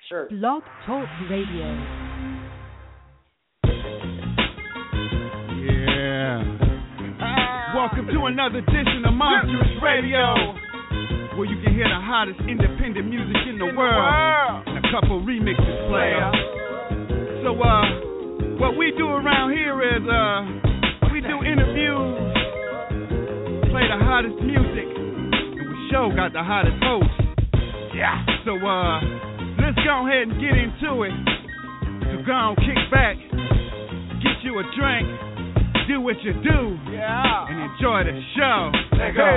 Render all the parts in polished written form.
shirt. Blog Talk Radio. Yeah. Welcome to another edition of Monstrous Radio, where you can hear the hottest independent music in the world and a couple remixes player. So, what we do around here is, we do interviews, play the hottest music, and we sure got the hottest host. Yeah. So, let's go ahead and get into it. So go on, kick back, get you a drink, do what you do, and enjoy the show. Let's go.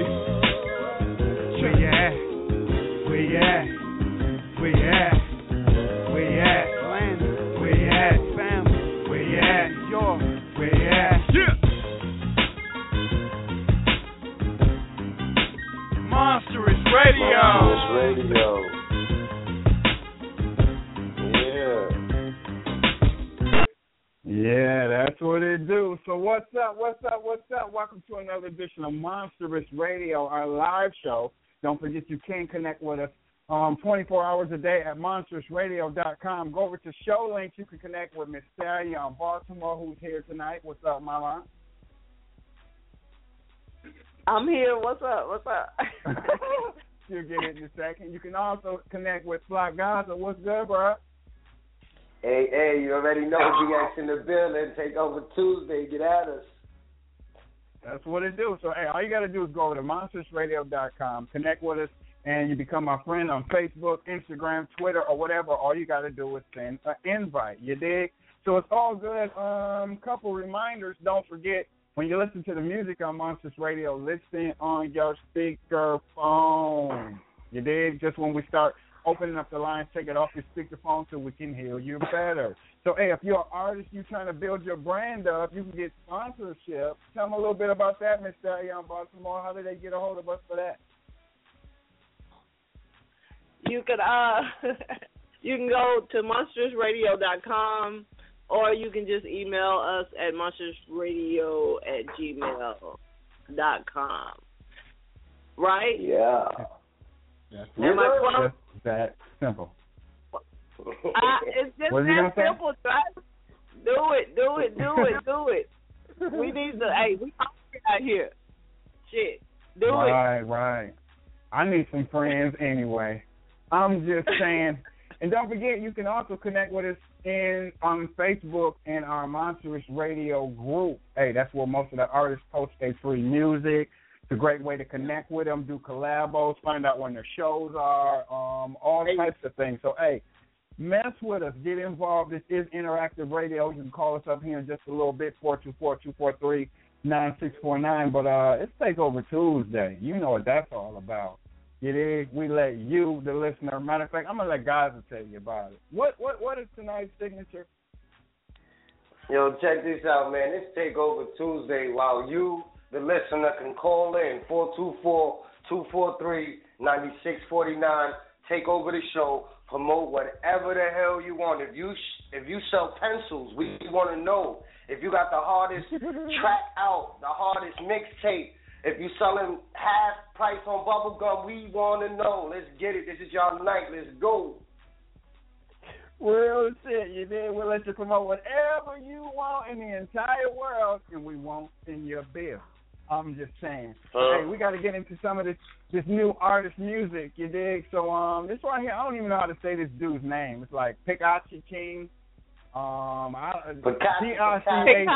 Where you at? Where you at? Where you at? Where you at? Where you at? Where you at? Where you at? Yeah. Monstrous Radio. Monstrous Radio. Yeah, that's what it do. So what's up? Welcome to another edition of Monstrous Radio, our live show. Don't forget you can connect with us 24 hours a day at monstrousradio.com. Go over to show links. You can connect with Miss Stallion Baltimore, who's here tonight. What's up, Mama? I'm here. What's up? You'll get it in a second. You can also connect with Flock Gaza. What's good, bro? Hey, you already know BX in the building. Take over Tuesday. Get at us. That's what it do. So, hey, all you got to do is go over to monstrousradio.com, connect with us, and you become my friend on Facebook, Instagram, Twitter, or whatever. All you got to do is send an invite. You dig? So it's all good. Couple reminders. Don't forget, when you listen to the music on Monstrous Radio, listen on your speaker phone. You dig? Just when we start opening up the lines, take it off your speakerphone so we can hear you better. So, hey, if you're an artist, you're trying to build your brand up, you can get sponsorship. Tell them a little bit about that, Miss Stallion Baltimore. How do they get a hold of us for that? You can go to monstrousradio.com, or you can just email us at monstrousradio@gmail.com. Right? Yeah. Am I close? That simple. It's just that simple. Try do it. We need to. Hey, we out here. Shit, do it. Right. I need some friends anyway. I'm just saying. And don't forget, you can also connect with us on Facebook in our Monstrous Radio group. Hey, that's where most of the artists post their free music. It's a great way to connect with them, do collabos, find out when their shows are, all types of things. So, hey, mess with us. Get involved. This is interactive radio. You can call us up here in just a little bit, 424-243-9649. But it's Takeover Tuesday. You know what that's all about. You dig? We let you, the listener. Matter of fact, I'm going to let Gaza tell you about it. What is tonight's signature? Yo, check this out, man. It's Takeover Tuesday while you, the listener, can call in 424-243-9649. Take over the show. Promote whatever the hell you want. If you sell pencils, we want to know. If you got the hardest track out, the hardest mixtape, if you selling half price on bubble gum, we want to know. Let's get it. This is y'all night. Let's go. Real shit, you did. We'll let you promote whatever you want in the entire world, and we won't send you a bill. I'm just saying. Hey, we got to get into some of this new artist music, you dig? So this right here, I don't even know how to say this dude's name. It's like Pikachi King. Pikachi. I want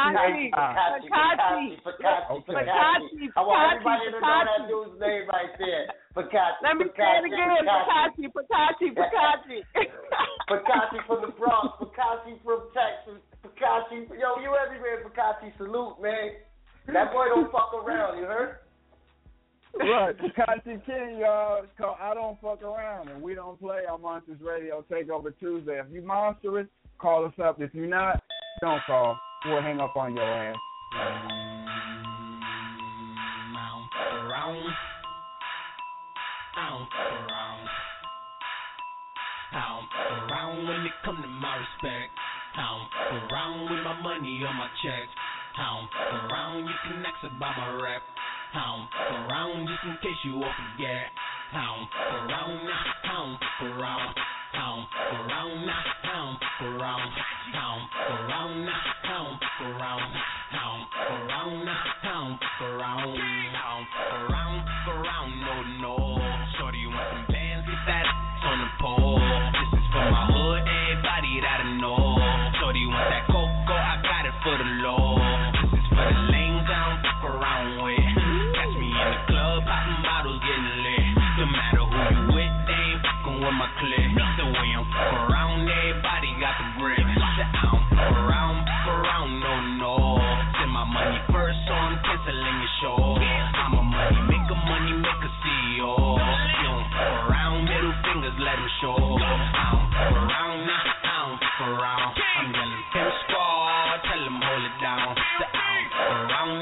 everybody to know that dude's name right there. Pikachi. Let me say it again. Pikachi. Pikachi from the Bronx. Pikachi from Texas. Pikachi. Yo, you everywhere, Pikachi. Salute, man. That boy don't fuck around, you heard? Right, Pikachi King, y'all. It's called I Don't Fuck Around, and we don't play on Monsters Radio Takeover Tuesday. If you monstrous, call us up. If you're not, don't call. We'll hang up on your ass. Around when it come to my respect. Around with my money on my checks. Around you can ask about my rep. Around just in case you all forget. Around. around, fuck around, fuck around, fuck around, fuck around, no. Shorty, you want some bands? Get that on the pole. This is for my hood, everybody that I know. Shorty, you want that cocoa? I got it for the low. This is for the lanes I don't fuck around with. Catch me in the club, popping bottles, getting lit. No matter who you with, they ain't fucking with my clique. The way I'm fuck around, everybody got the grip. I don't fuck around, no. Send my money first, so I'm canceling your show. I'm a money maker CEO. You don't fuck around, middle fingers, let them show. I don't fuck around, I'm yelling pimp squad, tell them hold it down. I don't fuck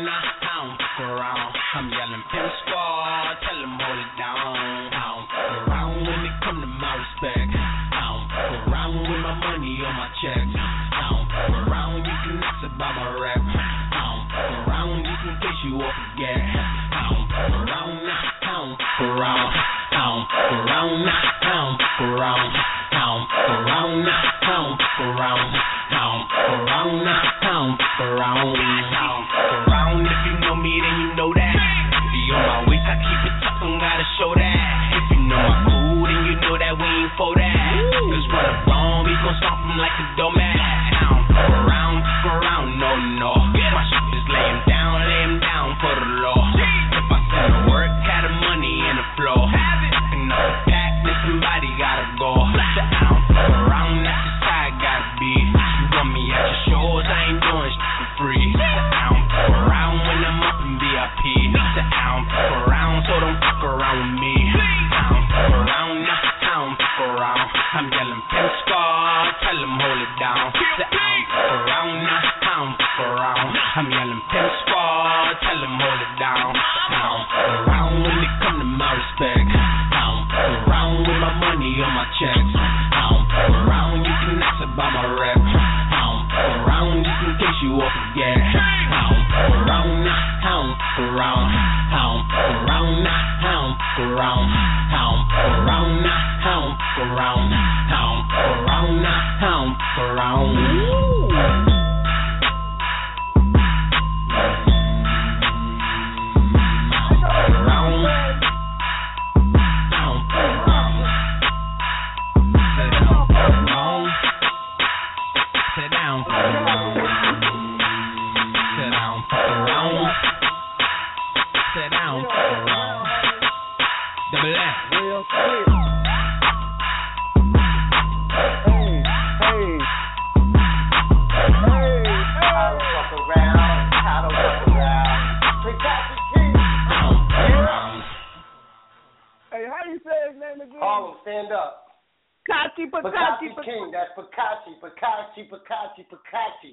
around, I'm yelling pimp squad, tell them hold it down. I don't fuck around when it come to my respect. I don't fuck around with my money on my checks. I don't fuck around, you can ask about my rep. I don't fuck around just in case you won't forget. I don't fuck around, I don't fuck around. I don't fuck around, I don't fuck around. I don't fuck around, I don't fuck around. I don't fuck around, I don't fuck around. I don't fuck around, if you know me then you know that. Be on my waist, I keep it tough, don't gotta show that. If you know I'm cool, then you know that we ain't for that. Cause when I'm wrong, we gon' stomp him like a doormat. I don't fuck around, no. My shit is lay him down for the law. If I send the work, had the money in the floor. Fucking up the pack, then somebody gotta go. I don't fuck around, that's just how I gotta be. You want me at your shows, I ain't doing shit for free. I don't fuck around when I'm up in VIP. I don't fuck around, so don't fuck around with me. I don't fuck around, I'm yelling pimp squad, tell them hold it down. I don't fuck around, I'm yelling pimp squad, tell them hold it down. I don't fuck around when it come to my respect. I don't fuck around with my money on my checks. I don't fuck around, you can ask about my rep. I don't fuck around just in case you won't forget. I don't fuck around, I don't fuck around. I don't fuck around, I don't fuck around. I don't fuck around, I don't fuck around. I don't fuck around, I don't fuck around. Stand up. Pakachi King. That's Pakachi.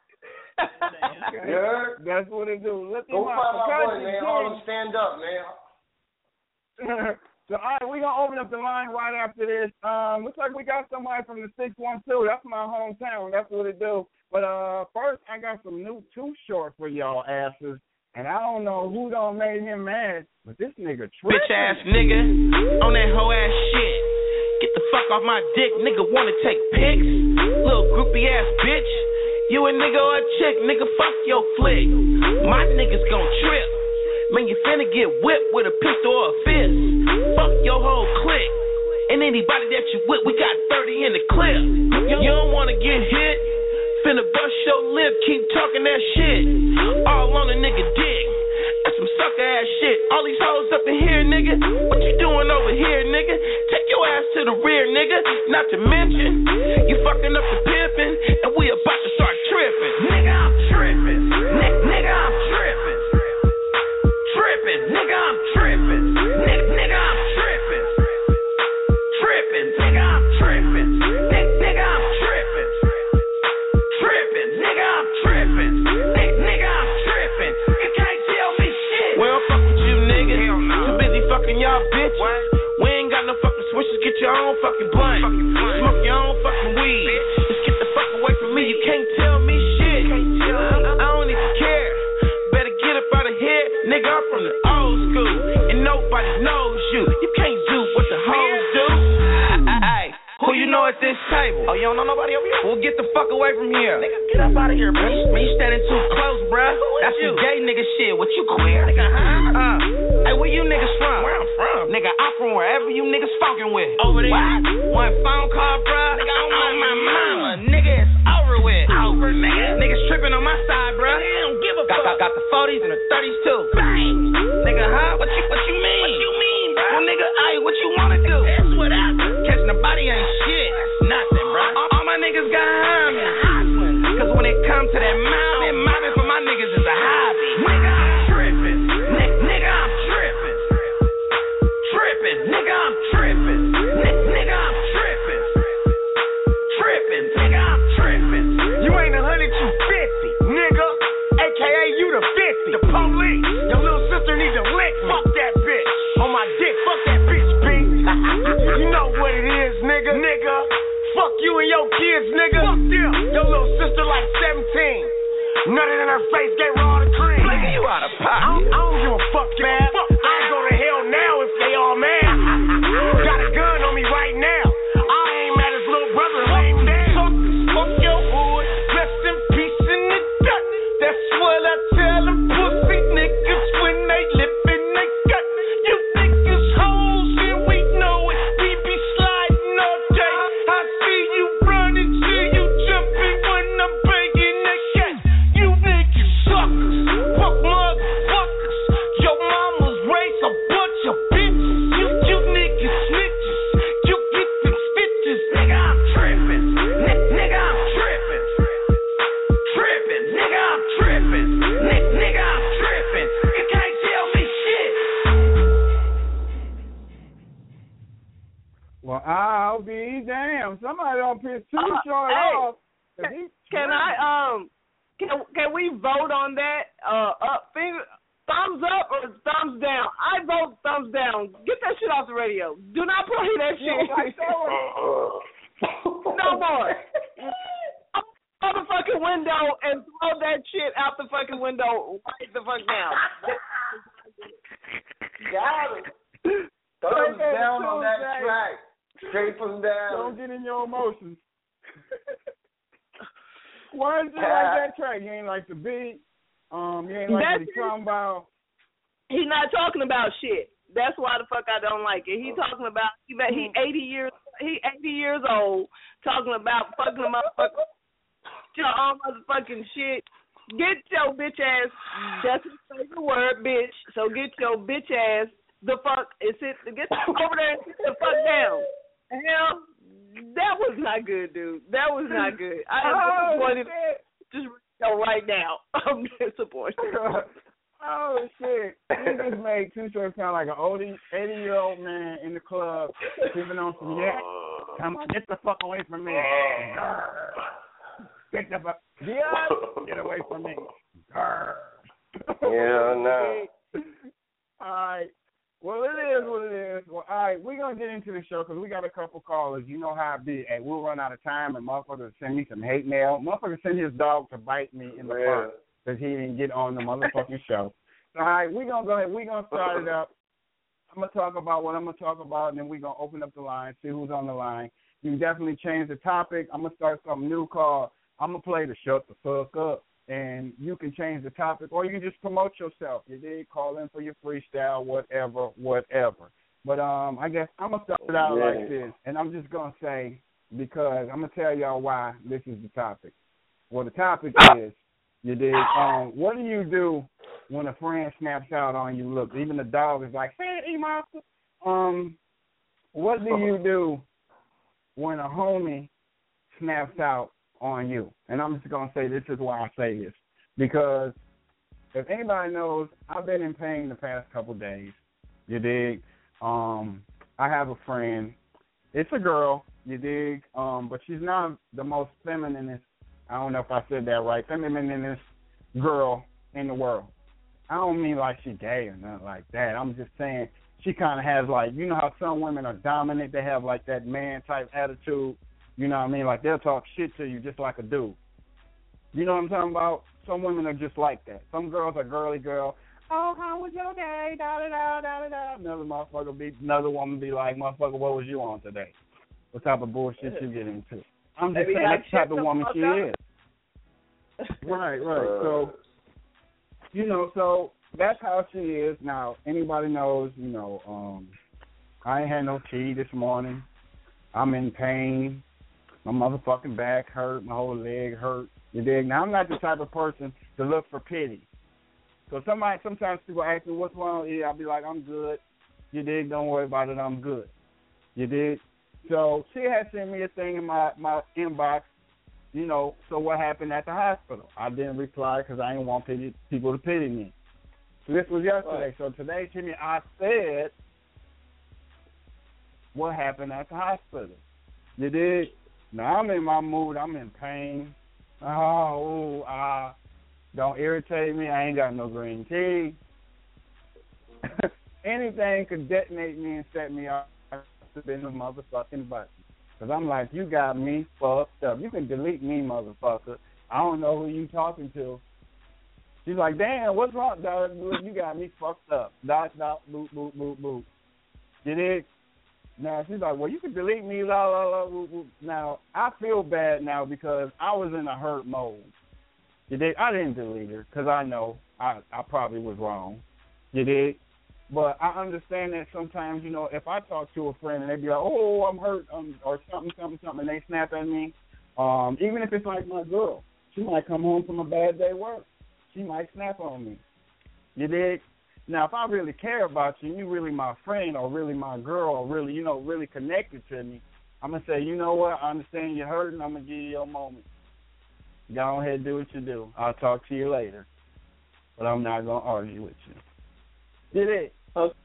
Okay. That's what it do. Go find my boy, man. Harlem, stand up, man. So, all right, we're going to open up the line right after this. Looks like we got somebody from the 612. That's my hometown. That's what it do. But first, I got some new Too Short for y'all asses. And I don't know who done made him mad, but this nigga tripping. Bitch ass nigga, on that hoe ass shit. Get the fuck off my dick, nigga wanna take pics. Little groupie ass bitch. You a nigga or a chick, nigga fuck your flick. My niggas gon' trip. Man, you finna get whipped with a pistol or a fist. Fuck your whole clique. And anybody that you with, we got 30 in the clip. You don't wanna get hit. Finna bust your lip, keep talking that shit. All on a nigga dick. That's some sucker ass shit. All these hoes up in here, nigga. What you doing over here, nigga? Take your ass to the rear, nigga. Not to mention, you fucking up the pimpin', and we about to start tripping. Nigga, I'm tripping. Nigga, I'm tripping. Tripping. Nigga, I'm tripping. Nigga, I'm tripping. Tripping. Nigga, I'm tripping. Nigga, I'm tripping. Tripping, nigga, I'm tripping. Nigga, I'm tripping. You can't tell me shit. Well, fuck with you, nigga. Too busy fucking y'all bitches. What? We ain't got no fucking switches. Get your own fucking blunt. Smoke your own fucking weed. Just get the fuck away from me. You can't tell table. Oh, you don't know nobody over here? Well, get the fuck away from here. Nigga, get up out of here, man. You standing too close, bruh. That's some gay nigga shit. What, you queer? Nigga, huh? Hey, where you niggas from? Where I'm from? Nigga, I'm from wherever you niggas fucking with. Over there. What? One phone call, bruh. Nigga, on my mama. Nigga, it's over with. Over, nigga. Niggas tripping on my side, bruh. Nigga, don't give a fuck. Got the 40s and the 30s too. Bang. Nigga, huh? What you mean? What you mean, bruh? Well, nigga, hey, what you wanna do? That's what I do. Catching the body ain't shit. Nothing, bruh. All my niggas got hustling. Cause when it comes to that mobbing for my niggas is a hobby. Nigga, I'm tripping. Nigga, I'm tripping. Tripping. Nigga, I'm tripping. Nigga, I'm tripping. Tripping. Nigga, I'm tripping. You ain't 100, you 50. Nigga, AKA you the 50. The police. Your little sister needs a lick. Fuck that bitch. On my dick. Fuck that bitch, B. You know what it is, nigga. Nigga. Fuck you and your kids, nigga. Fuck them. Your little sister like 17. Nothing in her face gave her all the cream. Nigga, you out of pocket. I don't give a fuck, man. I go to hell now if they all mad. Got a gun on me right now. I aim at his little brother and lay him down. Fuck your hood. Rest in peace in the dirt. That's what I tell them pussy niggas when they lip in they gut. You niggas hoes and we know it. We be sliding all day. I see you running, see you jumping when I'm banging that cat. You niggas suckers, fuck motherfuckers. Your mama's raised a bunch of bitches. You niggas snitches. You get them stitches. Nigga, I'm tripping. Nigga, I'm tripping. Tripping. Nigga, I'm tripping. Nigga, I'm tripping. You can't tell me shit. Well, I'll be damned. Somebody don't piss too short hey, off. Can we vote on that? Thumbs up or thumbs down? I vote thumbs down. Get that shit off the radio. Do not play that shit. No more. Out the fucking window and throw that shit out the fucking window right the fuck down. Got it. Thumbs down on that track. Straight from down. Don't get in your emotions. Why is it like that track? You ain't like the beat. You ain't like what he's talking about. He's not talking about shit. That's why the fuck I don't like it. He's talking about he 80 years old talking about fucking a motherfucker. All motherfucking shit. Get your bitch ass. That's his favorite word, bitch. So get your bitch ass the fuck and get over there and sit the fuck down. Hell, that was not good, dude. That was not good. I am disappointed. Just right now, I'm disappointed. Oh shit! You just made Too Short sound like an 80-year-old man in the club, sipping on some yak. Come on, get the fuck away from me. Get the fuck. Get away from me. Yeah, no. All right. Well, it is what it is. Well, all right, we're going to get into the show because we got a couple callers. You know how it be. Hey, we'll run out of time and motherfuckers send me some hate mail. Motherfuckers send his dog to bite me in the park because he didn't get on the motherfucking show. So, all right, we're going to go ahead. We're going to start it up. I'm going to talk about what I'm going to talk about, and then we're going to open up the line, see who's on the line. You can definitely change the topic. I'm going to start something new called I'm going to play the Shut the Fuck Up. And you can change the topic, or you can just promote yourself. You did call in for your freestyle, whatever. But I guess I'm going to start it out like this, and I'm just going to say, because I'm going to tell y'all why this is the topic. Well, the topic is, you did, what do you do when a friend snaps out on you? Look, even the dog is like, hey, E-Monster. What do you do when a homie snaps out on you? And I'm just going to say this is why I say this. Because if anybody knows, I've been in pain the past couple days. You dig? I have a friend. It's a girl, you dig? But she's not the most femininist, I don't know if I said that right, femininist girl in the world. I don't mean like she gay or nothing like that. I'm just saying she kind of has like, you know how some women are dominant? They have like that man-type attitude. You know what I mean? Like, they'll talk shit to you just like a dude. You know what I'm talking about? Some women are just like that. Some girls are girly girl. Oh, how was your day? Da-da-da, da-da-da. Another woman be like, motherfucker, what was you on today? what type of bullshit you get into. I'm just Maybe saying like that's the type of shut the woman fuck she up. is. Right. So, so that's how she is. Now, anybody knows, I ain't had no tea this morning. I'm in pain. My motherfucking back hurt. My whole leg hurt. You dig? Now, I'm not the type of person to look for pity. So sometimes people ask me, what's wrong? Yeah, I'll be like, I'm good. You dig? Don't worry about it. I'm good. You dig? So she had sent me a thing in my inbox, so what happened at the hospital? I didn't reply because I didn't want people to pity me. So this was yesterday. Right. So today, Timmy, I said, what happened at the hospital? You dig? Now, I'm in my mood. I'm in pain. Don't irritate me. I ain't got no green tea. Anything could detonate me and set me off to be the motherfucking button. Because I'm like, you got me fucked up. You can delete me, motherfucker. I don't know who you talking to. She's like, damn, what's wrong, dog? You got me fucked up. Dot, boop, boop, boop, boop. You dig? Now, she's like, well, you can delete me, la, la, la, boop, boop. Now, I feel bad now because I was in a hurt mode. You dig? I didn't delete her because I know I probably was wrong. You dig? But I understand that sometimes, if I talk to a friend and they be like, oh, I'm hurt, or something, and they snap at me, even if it's like my girl, she might come home from a bad day work. She might snap on me. You dig? Now, if I really care about you and you really my friend or really my girl or really, really connected to me, I'm going to say, you know what, I understand you're hurting. I'm going to give you your moment. Go ahead and do what you do. I'll talk to you later. But I'm not going to argue with you. Did it? Okay.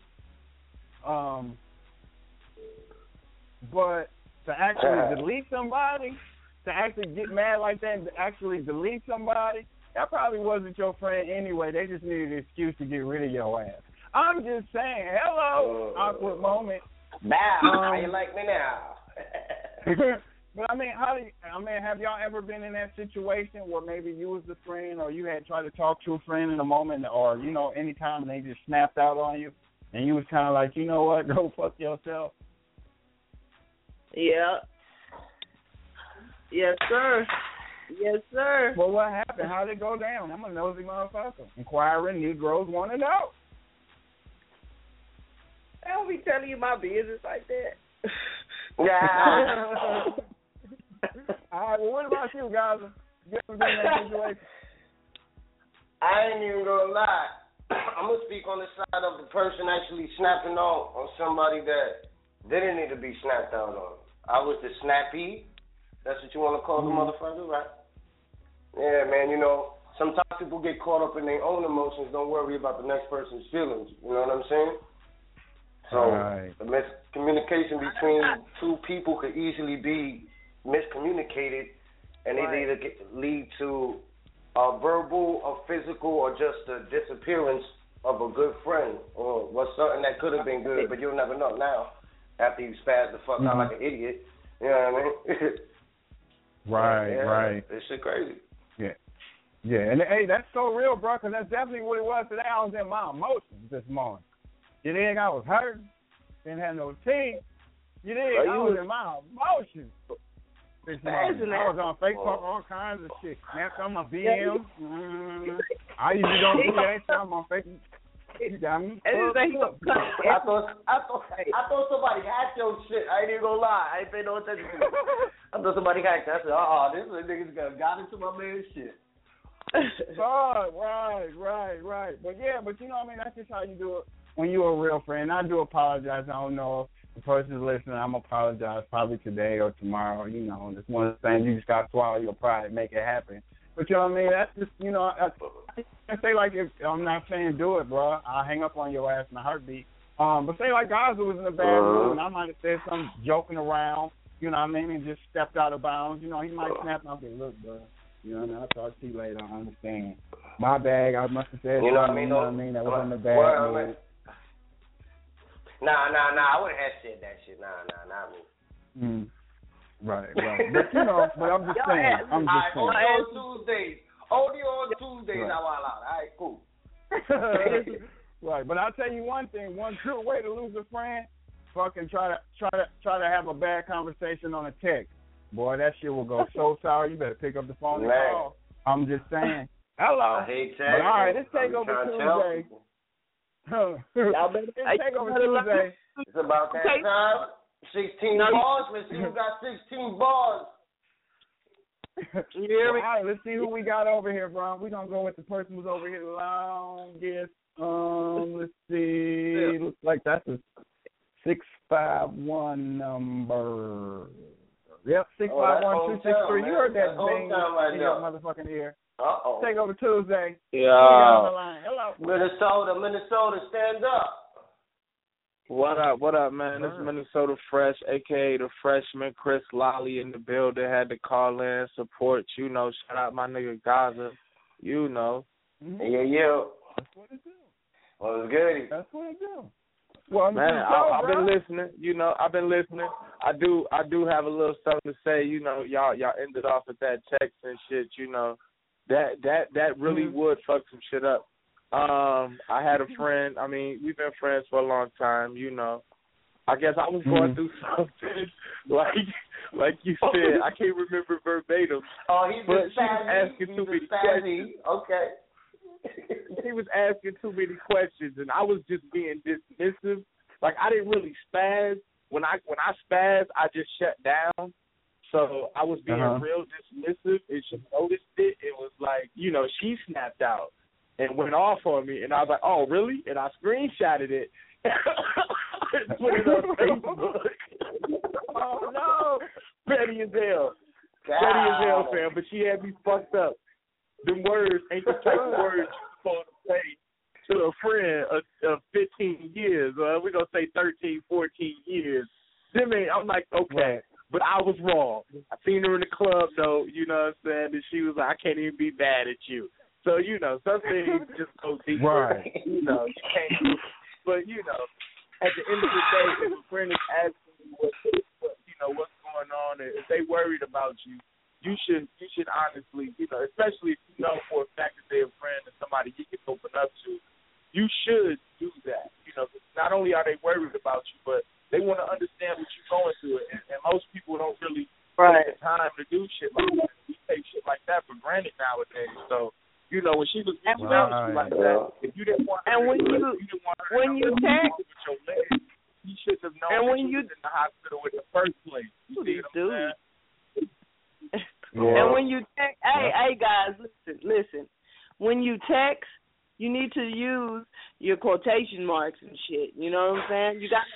But to actually delete somebody, to actually get mad like that and to actually delete somebody, that probably wasn't your friend anyway. They just needed an excuse to get rid of your ass. I'm just saying, hello, awkward moment. Now, how you like me now? But have y'all ever been in that situation where maybe you was the friend or you had tried to talk to a friend in a moment or, anytime they just snapped out on you and you was kind of like, you know what, go fuck yourself? Yeah. Yes, sir. Yes, sir. Well, what happened? How did it go down? I'm a nosy motherfucker. Inquiring Negroes want to know. I don't be telling you my business like that. Yeah. All right, well, what about you, guys? You ever been in that situation? I ain't even gonna lie. I'm gonna speak on the side of the person actually snapping on somebody that didn't need to be snapped out on. I was the snappy. That's what you want to call the motherfucker, right? Yeah, man, sometimes people get caught up in their own emotions. Don't worry about the next person's feelings. You know what I'm saying? So the miscommunication between two people could easily be miscommunicated, and it either lead to a verbal, a physical, or just a disappearance of a good friend, or something that could have been good, but you'll never know now after you spaz the fuck out like an idiot. You know what I mean? Right. This shit crazy. Yeah, and hey, that's so real, bro, because that's definitely what it was today. I was in my emotions this morning. You think I was hurt? Didn't have no teeth. You think I was in my emotions this morning. I was on Facebook, all kinds of shit. Snapped on my VM. I usually don't do that. I'm on Facebook. You got me. I thought somebody hacked your shit. I ain't even gonna lie. I ain't paying no attention to it. I thought somebody hacked it. I said, this nigga's got into my man's shit. Right. But that's just how you do it when you're a real friend. I do apologize. I don't know if the person's listening. I'm apologize probably today or tomorrow. It's one of the things you just got to swallow your pride and make it happen. But you know what I mean? That's just, I say like if I'm not saying do it, bro. I'll hang up on your ass in a heartbeat. But say like Gaza was in a bad mood and I might have said something joking around, and just stepped out of bounds. He might snap and I'll be, look, bro. I'll talk to you later. I understand. My bag, I must have said something, that was in the bad mood. Nah, I wouldn't have said that shit. Nah, not me. Right. But I'm just saying. Only on Tuesdays I wild out. All right, cool. Right, but I'll tell you one thing. One good way to lose a friend fucking try to have a bad conversation on a text, boy, that shit will go so sour. You better pick up the phone and call. I'm just saying. Hello. I hate texting. All right, let's take over Tuesday. Y'all better take over Tuesday. It's about that time. 16 bars. Let's see who got 16 bars. You hear me? All right, let's see who we got over here, bro. We're going to go with the person who's over here the longest. Let's see. Looks like that's a 651 number. Yep, 651-263. You heard that thing in your motherfucking ear. Uh-oh. Take over Tuesday. Yeah. Hello. Minnesota, stand up. What up, man? This is Minnesota Fresh, a.k.a. the Freshman, Chris Lolly in the building. Had to call in, support, you know. Shout out my nigga Gaza, you know. Yeah. That's what it do. Well, it's good. That's what it do. Well, man, I've been listening. You know, I've been listening. I do have a little something to say. You know, y'all ended off with that text and shit. You know, that really would fuck some shit up. I had a friend. I mean, we've been friends for a long time. You know, I guess I was going through something like you said. I can't remember verbatim. Oh, he's but she was asking too many questions. Okay. He was asking too many questions, and I was just being dismissive. Like, I didn't really spaz. When I spaz, I just shut down. So I was being real dismissive, and she noticed it. It was like, you know, she snapped out and went off on me, and I was like, oh, really? And I screenshotted it and put it on Facebook. Oh, no. Petty as hell. Petty as hell, fam. But she had me fucked up. Them words ain't the type of words you're supposed to say to a friend of 15 years. We're going to say 13, 14 years. I'm like, okay. But I was wrong. I seen her in the club, though, you know what I'm saying? And she was like, I can't even be mad at you. So, you know, some things just go deeper. Right. You know, you can't. But, you know, at the end of the day, if a friend is asking you what's going on, and if they worried about you, you should honestly, you know, especially if you know for a fact that they're a friend and somebody you can open up to, you should do that. You know, not only are they worried about you, but they want to understand what you're going through. And most people don't really take the time to do shit like that. We take shit like that for granted nowadays. So, you know, when she was reaching out to you like that, if you didn't want her when you text with your legs, you shouldn't have known that you was in the hospital in the first place. You see what I'm saying? Yeah. And when you text, hey guys, listen. When you text, you need to use your quotation marks and shit. You know what I'm saying? You got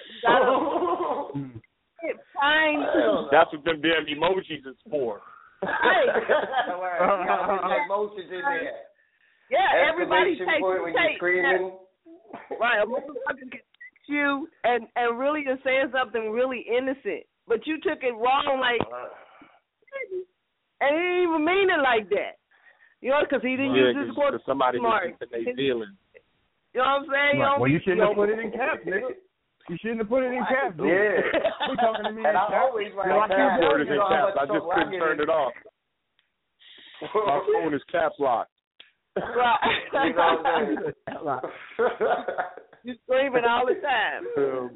find. That's what them damn emojis is for. Hey, emojis in there. Yeah, everybody takes when you're screaming. Right, a motherfucker can text you and really is saying something really innocent, but you took it wrong, like. And he didn't even mean it like that. You know, because he didn't use his quote mark. They feeling. You know what I'm saying? Right. Well, you shouldn't have put it in caps, nigga. You shouldn't have put it in caps, dude. Yeah. We're talking to me and in caps. My keyboard is in caps. I just couldn't turn it off. My phone is caps locked. Right. You know what I'm saying? You screaming all the time.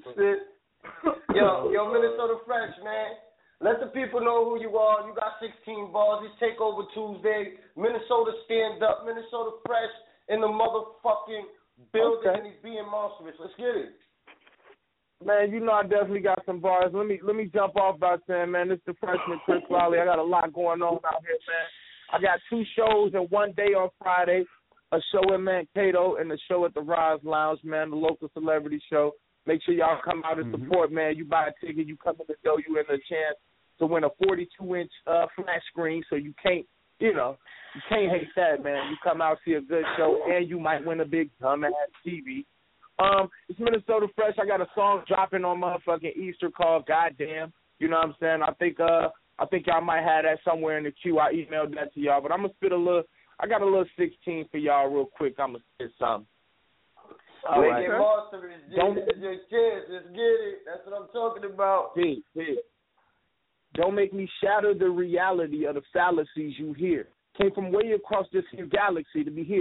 Yo, Minnesota Fresh, man. Let the people know who you are. You got 16 bars. It's Takeover Tuesday. Minnesota stand up. Minnesota Fresh in the motherfucking building, and he's being monstrous. Let's get it. Man, you know I definitely got some bars. Let me jump off by saying, man, this is the Freshman, Chris Lolly. I got a lot going on out here, man. I got 2 shows in one day on Friday, a show in Mankato and a show at the Rise Lounge, man, the local celebrity show. Make sure y'all come out and support, man. You buy a ticket, you come in the door, you in a chance to win a 42-inch flat screen, so you can't hate that, man. You come out, see a good show, and you might win a big dumbass TV. It's Minnesota Fresh. I got a song dropping on motherfucking Easter called Goddamn. You know what I'm saying? I think y'all might have that somewhere in the queue. I emailed that to y'all, but I'm gonna I got a little 16 for y'all real quick. I'm gonna spit something. All right. This is your chance. Let's get it. That's what I'm talking about. Don't make me shatter the reality of the fallacies you hear. Came from way across this here galaxy to be here.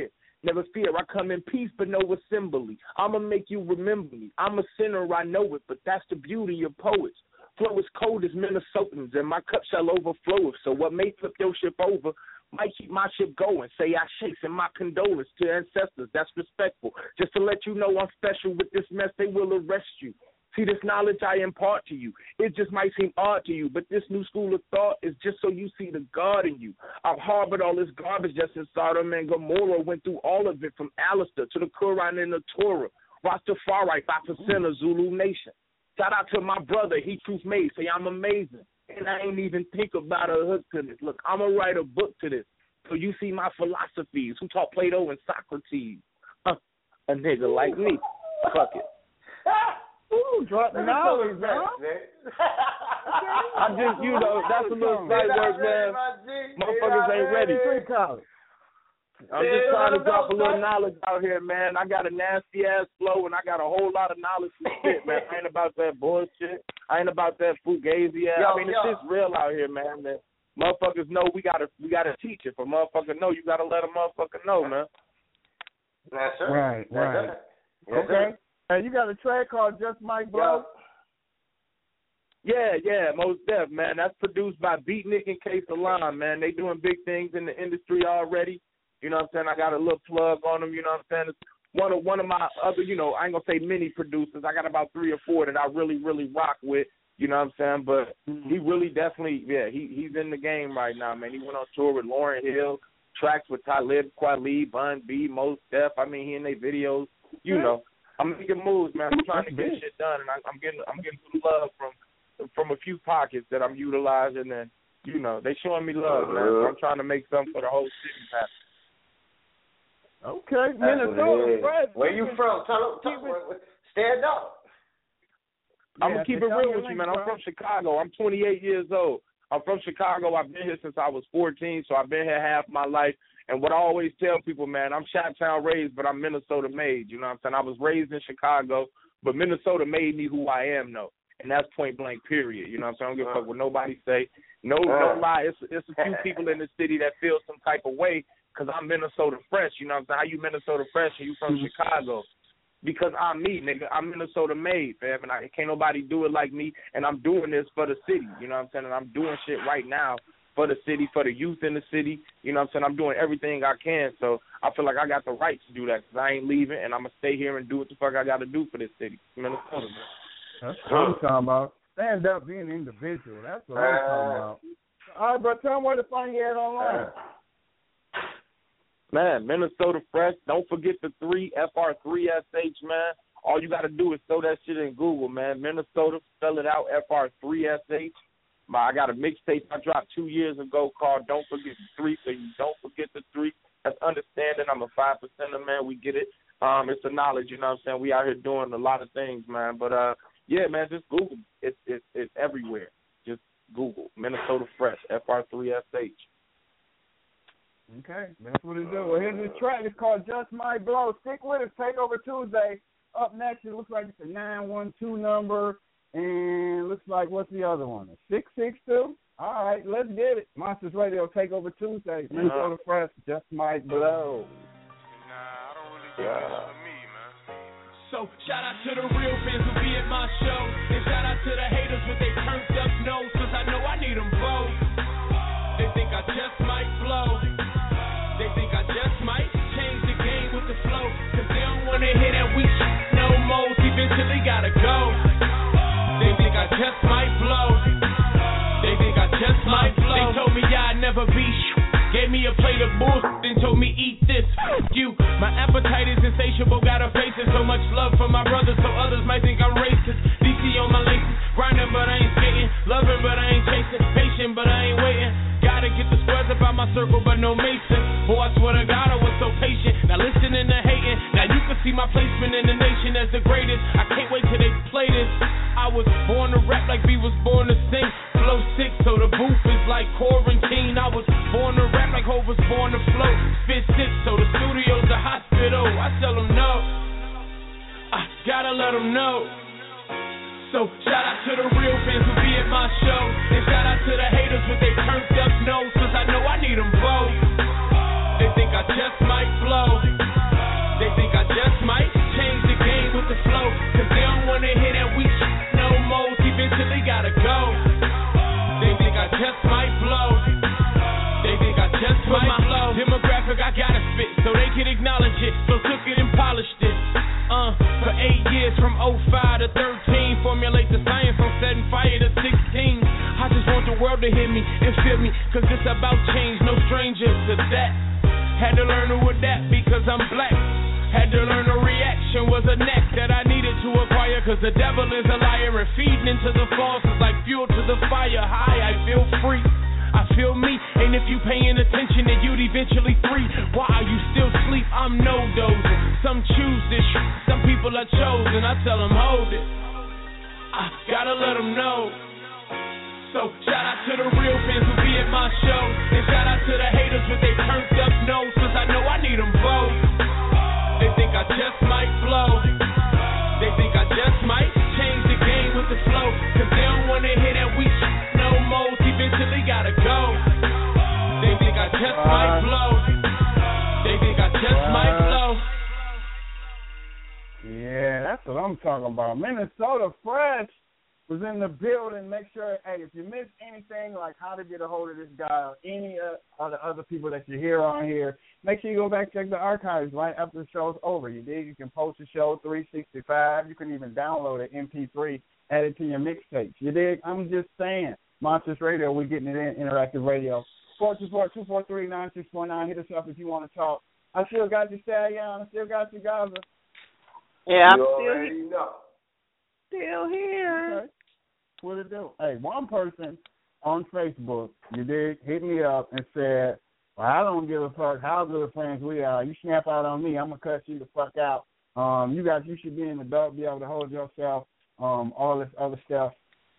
Never fear, I come in peace, but no assembly. I'ma make you remember me. I'm a sinner, I know it, but that's the beauty of poets. Flow is cold as Minnesotans, and my cup shall overflow. So what may flip your ship over might keep my ship going. Say I shakes and my condolence to ancestors. That's respectful. Just to let you know I'm special with this mess, they will arrest you. See, this knowledge I impart to you, it just might seem odd to you, but this new school of thought is just so you see the God in you. I've harbored all this garbage just in Sodom and Gomorrah, went through all of it from Alistair to the Quran and the Torah. Rastafari, 5% of Zulu Nation. Shout out to my brother, he truth made, say I'm amazing. And I ain't even think about a hook to this. Look, I'm going to write a book to this. So you see my philosophies, who taught Plato and Socrates. A nigga like me. Fuck it. Ooh, drop the knowledge, man. I just, you know, that's a little side work, man. Motherfuckers ain't ready. I'm just trying to drop a little knowledge out here, man. I got a nasty-ass flow, and I got a whole lot of knowledge to spit, man. I ain't about that bullshit. I ain't about that fugazi-ass. I mean, it's just real out here, man. Motherfuckers know we gotta teach it. For motherfucker know, you gotta let a motherfucker know, man. That's right. Yes, okay. And you got a track called Just Mike Blow? Yeah, most def, man. That's produced by Beatnik and K Salon, man. They doing big things in the industry already. You know what I'm saying? I got a little plug on them, you know what I'm saying? It's one of my other, you know, I ain't going to say mini producers. I got about 3 or 4 that I really, really rock with, you know what I'm saying? But he really definitely, he's in the game right now, man. He went on tour with Lauryn Hill, tracks with Talib Kweli, Bun B, Mos Def. I mean, he in their videos, you know. I'm making moves, man. I'm trying to get shit done, and I'm getting some love from a few pockets that I'm utilizing, and you know they showing me love, man. So I'm trying to make something for the whole city happen. Okay, Minnesota. Where you from? Stand up. I'm gonna keep it real with you, man. I'm from Chicago. I'm 28 years old. I'm from Chicago. I've been here since I was 14, so I've been here half my life. And what I always tell people, man, I'm Chi-Town raised, but I'm Minnesota made. You know what I'm saying? I was raised in Chicago, but Minnesota made me who I am, though. And that's point blank, period. You know what I'm saying? I don't give a fuck what nobody say. No lie. It's a few people in the city that feel some type of way because I'm Minnesota fresh. You know what I'm saying? How you Minnesota fresh and you from Chicago? Because I'm me, nigga. I'm Minnesota made, fam. And can't nobody do it like me. And I'm doing this for the city. You know what I'm saying? And I'm doing shit right now for the city, for the youth in the city. You know what I'm saying? I'm doing everything I can. So I feel like I got the right to do that because I ain't leaving, and I'm going to stay here and do what the fuck I got to do for this city. Minnesota, man. That's what I'm talking about. Stand up, being an individual. That's what I'm talking about. All right, bro, tell them where to find you at online. Man, Minnesota Fresh. Don't forget the 3, FR3SH, man. All you got to do is throw that shit in Google, man. Minnesota, spell it out, FR3SH. I got a mixtape I dropped 2 years ago called Don't Forget the 3, so you don't forget the 3. That's understanding. I'm a 5%er, man. We get it. It's a knowledge, you know what I'm saying? We out here doing a lot of things, man. But, yeah, man, just Google. It's everywhere. Just Google. Minnesota Fresh, FR3SH. Okay, that's what it do. Well, here's this track. It's called Just My Blow. Stick with us. Takeover Tuesday. Up next, it looks like it's a 912 number. And looks like, what's the other one? A 662? All right, let's get it. Monsters Radio Takeover Tuesday. Minnesota Fresh, Just My Blow. Nah, I don't really think it's for me, man. So, shout out to the real fans who be at my show. And shout out to the haters with they turned up nose, cause I know I need them both. They think I just might blow. They think I just might change the game with the flow. Cause they don't wanna hear that weak shit no more. Eventually gotta go. They think I just might blow. They think I just might blow. They told me I'd never be Gave me a plate of bullshit and told me eat this. You, my appetite is insatiable. Gotta face it. So much love for my brothers, so others might think I'm racist. DC on my laces, grinding but I ain't skating, loving but I ain't chasing, patient but I ain't waiting. Gotta get the squares up out my circle, but no Mason. Boy, I swear to God, I was so patient. Now listening to hating, now you can see my placement in the nation as the greatest. I can't wait till they play this. I was born to rap like B was born to sing. Flow 6, so the booth is like quarantine. I was born to rap like Hov was born to flow. Spit 6, so the studio's the hospital. I tell them no, I gotta let them know. So shout out to the real fans who be at my show. And shout out to the haters with they turned up nose, cause I know I need them both. They think I just might blow. You feel me? Cause it's about change, no stranger to that. Had to learn to adapt because I'm black. Had to learn a reaction was a neck that I needed to acquire. Cause the devil is a liar and feeding into the false is like fuel to the fire. High, I feel free. I feel me, and if you paying attention, then you'd eventually free. While you still sleep, I'm no dozing. Some choose this, some people are chosen. I tell them hold it. I gotta let them know. So shout out to the real fans who be at my show, and shout out to the haters with they turned up nose, cause I know I need them both. They think I just might blow. They think I just might change the game with the flow, cause they don't wanna hear that we no more. Eventually gotta go. They think I just might blow. They think I just might blow. Yeah, that's what I'm talking about. Minnesota Fresh was in the building. Make sure, hey, if you missed anything like how to get a hold of this guy or any of the other people that you hear on here, make sure you go back and check the archives right after the show's over. You dig? You can post the show 365. You can even download it MP3, add it to your mixtapes. You dig? I'm just saying. Monsters Radio, we're getting it in, interactive radio. 424-243-9649. Hit us up if you want to talk. I still got you, Stallion. I still got you, Gaza. Yeah, I'm still here. Okay. What it do? Hey, one person on Facebook, you did hit me up and said, well, I don't give a fuck how good friends we are. You snap out on me, I'm going to cut you the fuck out. You should be an adult, be able to hold yourself, all this other stuff.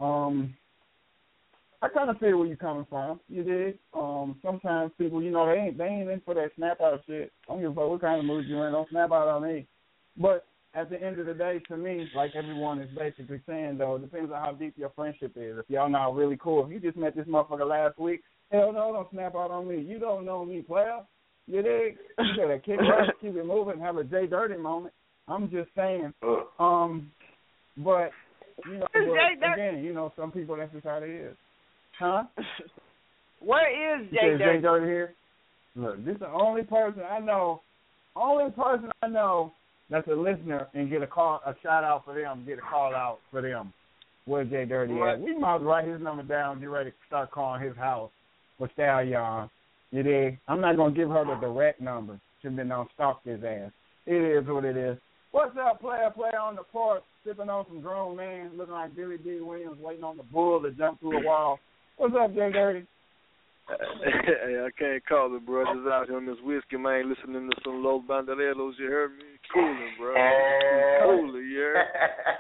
I kind of feel where you're coming from. You did. Sometimes people, you know, they ain't in for that snap out shit. I don't give a fuck what kind of mood you're in. Don't snap out on me. But at the end of the day, to me, like everyone is basically saying, though, it depends on how deep your friendship is. If y'all not really cool, if you just met this motherfucker last week, hell no, don't snap out on me. You don't know me, player. You dig? You gotta kick it, keep it moving, have a J Dirty moment. I'm just saying. But you know, again, you know, some people that's just how it is. Huh? Where is J Dirty? J Dirty here? Look, this is the only person I know that's a listener and get a shout out for them, get a call out for them. Where's J Dirty at? We might write his number down, get ready to start calling his house with Stallion. You dig? I'm not gonna give her the direct number. She's been on stalk his ass. It is what it is. What's up, player on the porch, sipping on some grown man, looking like Billy D. Williams, waiting on the bull to jump through the wall. What's up, J Dirty? Hey, I can't call it, bro. Just out here on this whiskey, man, listening to some Los Bandoleros. You heard me? Cooling, bro. Cooling, you heard?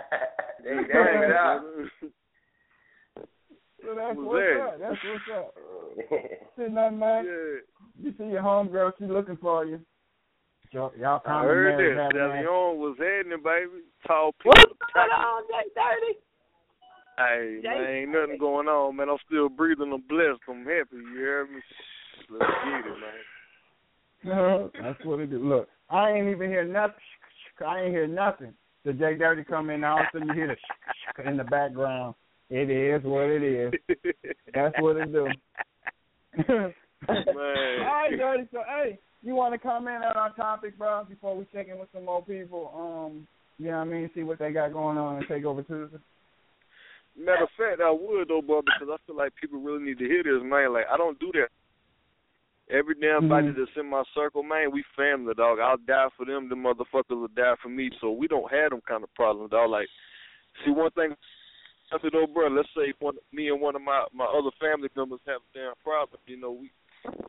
So that's what's up. That's what's up. See nothing, man. Yeah. You see your homegirl, she's looking for you. Y'all I heard that. Stallion was heading it, baby. Tall people. What's going on, J Dirty? Hey, man, ain't nothing going on, man. I'm still breathing. I'm blessed. I'm happy. You hear me? Let's get it, man. That's what it is. Look, I ain't even hear nothing. I ain't hear nothing. The J Dirty come in, all of a sudden you hear the in the background. It is what it is. That's what it do. Man. All right, Dirty. So, hey, you want to comment on our topic, bro, before we check in with some more people? You know what I mean? See what they got going on and take over Tuesday. Matter of fact, I would, though, bro, because I feel like people really need to hear this, man. Like, I don't do that. Every damn body that's in my circle, man, we family, dog. I'll die for them. The motherfuckers will die for me. So we don't have them kind of problems, dog. Like, see, one thing, I said, though, bro, let's say me and one of my other family members have a damn problem, you know, we...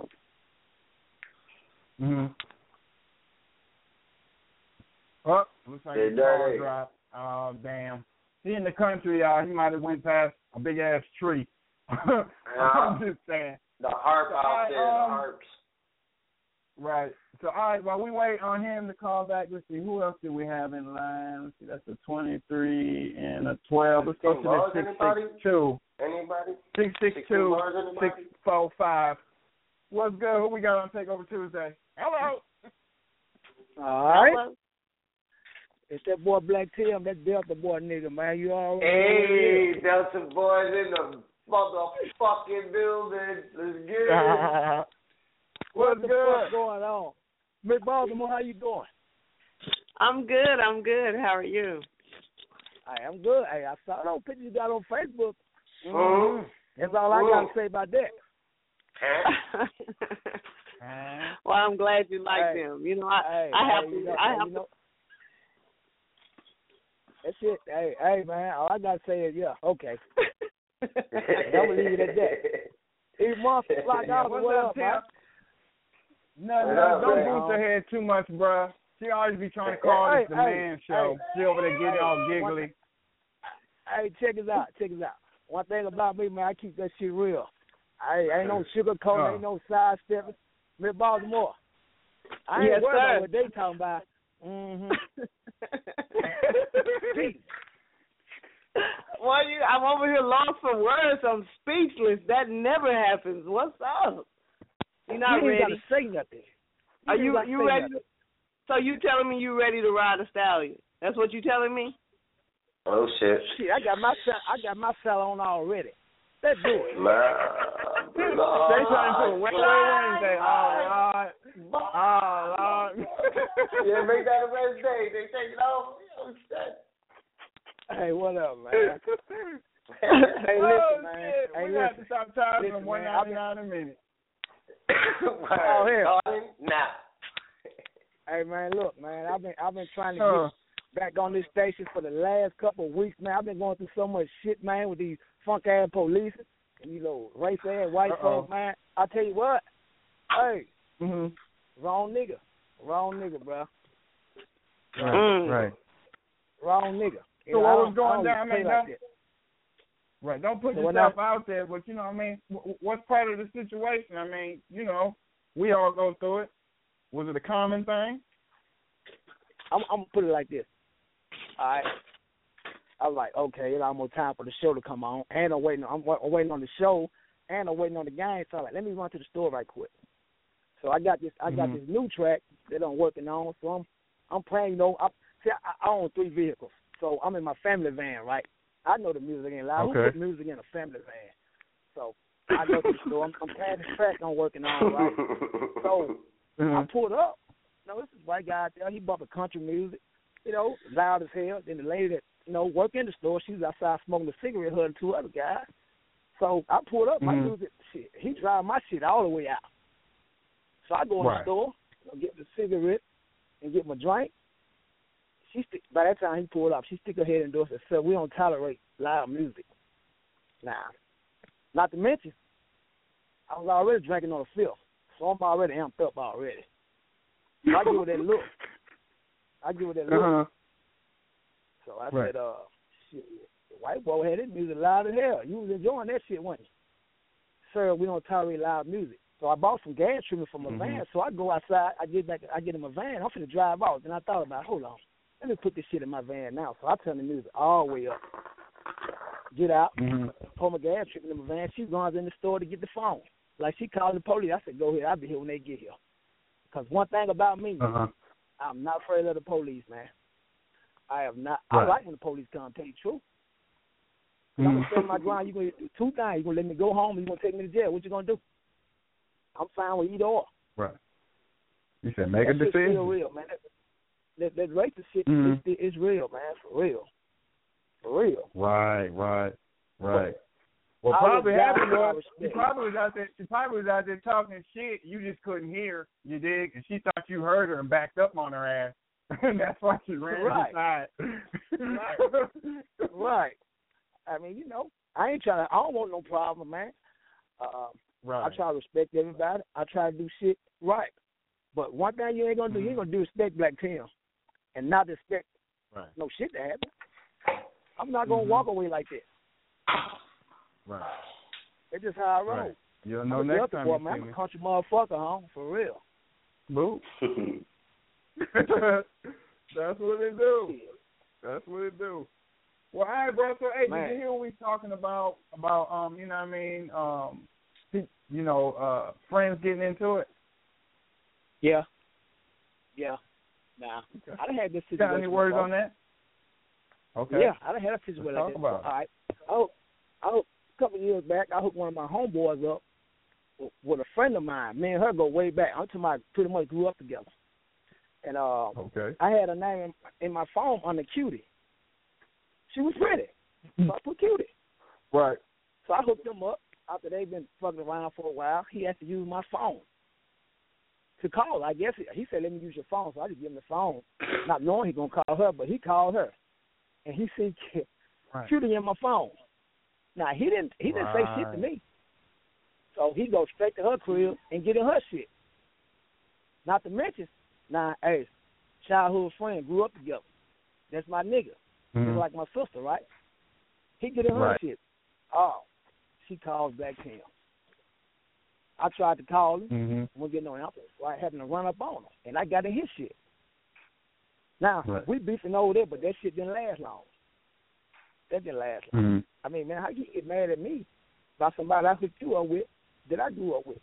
Oh, looks like the ball dropped. Oh, damn. He in the country, y'all. He might have went past a big-ass tree. I'm just saying. The harp out there, the harps. Right. So, all right, while we wait on him to call back, let's see, who else do we have in line? Let's see, that's a 23 and a 12. Let's go to the 662. Anybody? 662, 645. What's good? Who we got on Takeover Tuesday? Hello. All right. Hello. It's that boy Black Tim, that Delta boy nigga, man. You all right? Hey, Delta boys in the motherfucking building. Let's get it. What the fuck going on? Miss Baltimore, how you doing? I'm good. How are you? I'm good. Hey, I saw those pictures you got on Facebook. Mm-hmm. That's all I got to say about that. Well, I'm glad you like them. You know, I have to. That's it. Hey, man. All I gotta say is, yeah, okay. I'm gonna leave it at that. Hey, Monster, Fly Dog, what up, man? No, don't boost her head too much, bruh. She always be trying to call this the man show. She over there getting all giggly. Hey, check us out. One thing about me, man, I keep that shit real. I ain't no sugarcoating, ain't no sidestepping. Miss Baltimore, I ain't worried about what they talking about. Well, I'm over here lost for words. I'm speechless. That never happens. What's up? You're not ready. You ain't gotta say nothing. Are you ready? So you telling me you ready to ride a stallion? That's what you telling me? Oh shit! Shit, I got my cell on already. Let's do it. They trying to Wednesday. Oh Lord. Yeah, make that a Wednesday. They take it over. Oh shit. Hey, what up, man? Hey, listen, man. Hey, we got to stop charging them $1.99 a minute. Oh, hell. Now. Hey, man, look, man. I've been trying to get back on this station for the last couple of weeks, man. I've been going through so much shit, man, with these funk-ass police and, race-ass white folks, man. I tell you what. Hey. Wrong nigga, bro. Right. Wrong nigga. So what was going down, man? Right, don't put yourself out there, but you know what I mean? What's part of the situation? I mean, we all go through it. Was it a common thing? I'm going to put it like this. All right. I was like, okay, it's almost time for the show to come on. And I'm waiting on the show, and I'm waiting on the game. So I'm like, let me run to the store right quick. So I got this new track that I'm working on. So I'm playing, I own 3 vehicles. So I'm in my family van, right? I know the music ain't loud. Okay. Who put music in a family van? So I go to the store. I'm playing this track I'm working on, right? So I pulled up. This is white guy out there. He bumping country music, loud as hell. Then the lady that, work in the store, she was outside smoking a cigarette, her and 2 other guys. So I pulled up my music. Shit, he drive my shit all the way out. So I go in the store, get the cigarette and get my drink. By that time he pulled up, she stick her head in the door and said, we don't tolerate loud music. Now, not to mention, I was already drinking on the 5th, so I'm already amped up already. So I give her that look. So I said, shit, the white boy had his music loud as hell. You was enjoying that shit, wasn't you? Sir, we don't tolerate loud music. So I bought some gas treatment for my van, so I go outside, I get in my van, I'm finna drive out. Then I thought about, hold on. Let me put this shit in my van now. So I turn the music all the way up. Get out, pull my gas treatment in my van. She runs in the store to get the phone. Like, she called the police. I said, go ahead. I'll be here when they get here. Because one thing about me, I'm not afraid of the police, man. I am not. I like when the police come, tell you the truth. I'm going to stand my ground. You're going to do 2 things. You're going to let me go home, or you're going to take me to jail. What you going to do? I'm fine with either or. Right. You said make a decision. Still real, man. That racist shit is real, man. For real. Right. Well, probably happened was she probably was out there talking shit. You just couldn't hear. You dig? And she thought you heard her and backed up on her ass, and that's why she ran inside. Right. I mean, I ain't trying. I don't want no problem, man. I try to respect everybody. I try to do shit right. But one thing you ain't gonna do, you ain't gonna do respect Black Tim, and not expect no shit to happen. I'm not gonna walk away like that. Right. It's just how I roll. Right. You'll know next time you see me. I'm a country motherfucker, for real. Boo. That's what it do. Well, all right, bro. So, hey, did you hear what we talking about, you know what I mean, friends getting into it? Yeah. Nah. I done had this situation. Got any words on that? Okay. Yeah, I done had a situation like this. All right. A couple of years back, I hooked one of my homeboys up with a friend of mine. Me and her go way back. I'm talking about pretty much grew up together. And I had her name in my phone under Cutie. She was pretty. So I put Cutie. Right. So I hooked them up. after they've been fucking around for a while, he has to use my phone to call. I guess he said, let me use your phone. So I just give him the phone, not knowing he's going to call her, but he called her. And he seen Cutie in my phone. Now, he didn't say shit to me. So he goes straight to her crib and get in her shit. Not to mention, now, hey, childhood friend, grew up together. That's my nigga. He's like my sister, right? He get in her shit. Oh, she calls back to him. I tried to call him. Won't get no answer. So I had to run up on him. And I got in his shit. Now, we beefing over there, but that shit didn't last long. That didn't last long. I mean, man, how you get mad at me about somebody I hooked you up with that I grew up with?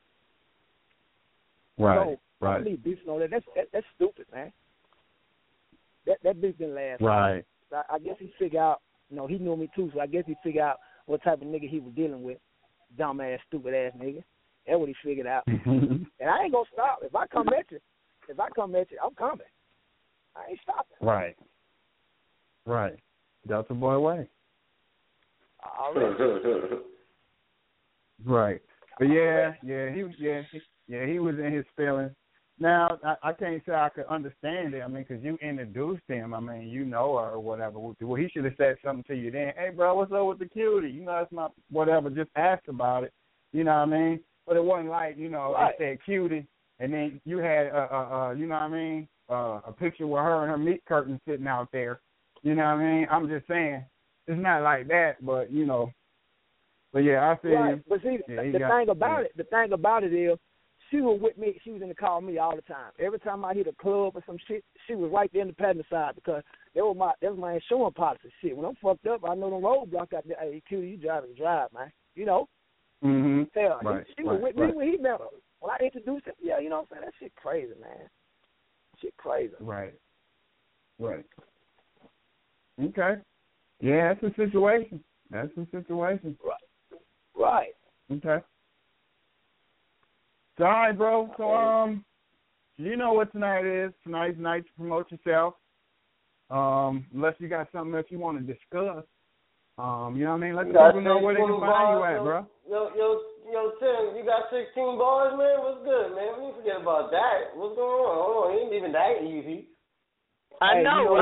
Right, so, I mean, beefing over there, that's stupid, man. That beef didn't last long. Right. So I guess he figured out, he knew me too, so I guess he figured out what type of nigga he was dealing with. Dumb-ass, stupid-ass nigga. That's what he figured out. And I ain't going to stop. If I come at you, I'm coming. I ain't stopping. Right. Right. Delta Boy way. Right. But he was in his feelings. Now, I can't say I could understand it. I mean, because you introduced him. I mean, you know her or whatever. Well, he should have said something to you then. Hey, bro, what's up with the cutie? That's my whatever. Just ask about it. You know what I mean? But it wasn't like, it said cutie, and then you had, you know what I mean, a picture with her and her meat curtain sitting out there. You know what I mean? I'm just saying, it's not like that, but, But, yeah, I feel you. But see, the thing about it is, she was with me. She was in the car with me all the time. Every time I hit a club or some shit, she was right there in the passenger side because that was my insurance policy. Shit, when I'm fucked up, I know the roadblock out there. Hey, Q, you drive, man. Hell, she was with me when he met her. When I introduced him, you know what I'm saying? That shit crazy, man. Shit crazy. Right. Okay. Yeah, that's a situation. Right. Okay. So, all right, bro. So, you know what tonight is. Tonight's night to promote yourself. Unless you got something else you want to discuss. You know what I mean? Let people know where they can find you at, bro. Yo, Tim, you got 16 bars, man? What's good, man? We didn't forget about that. What's going on? Hold on, it ain't even that easy. I know.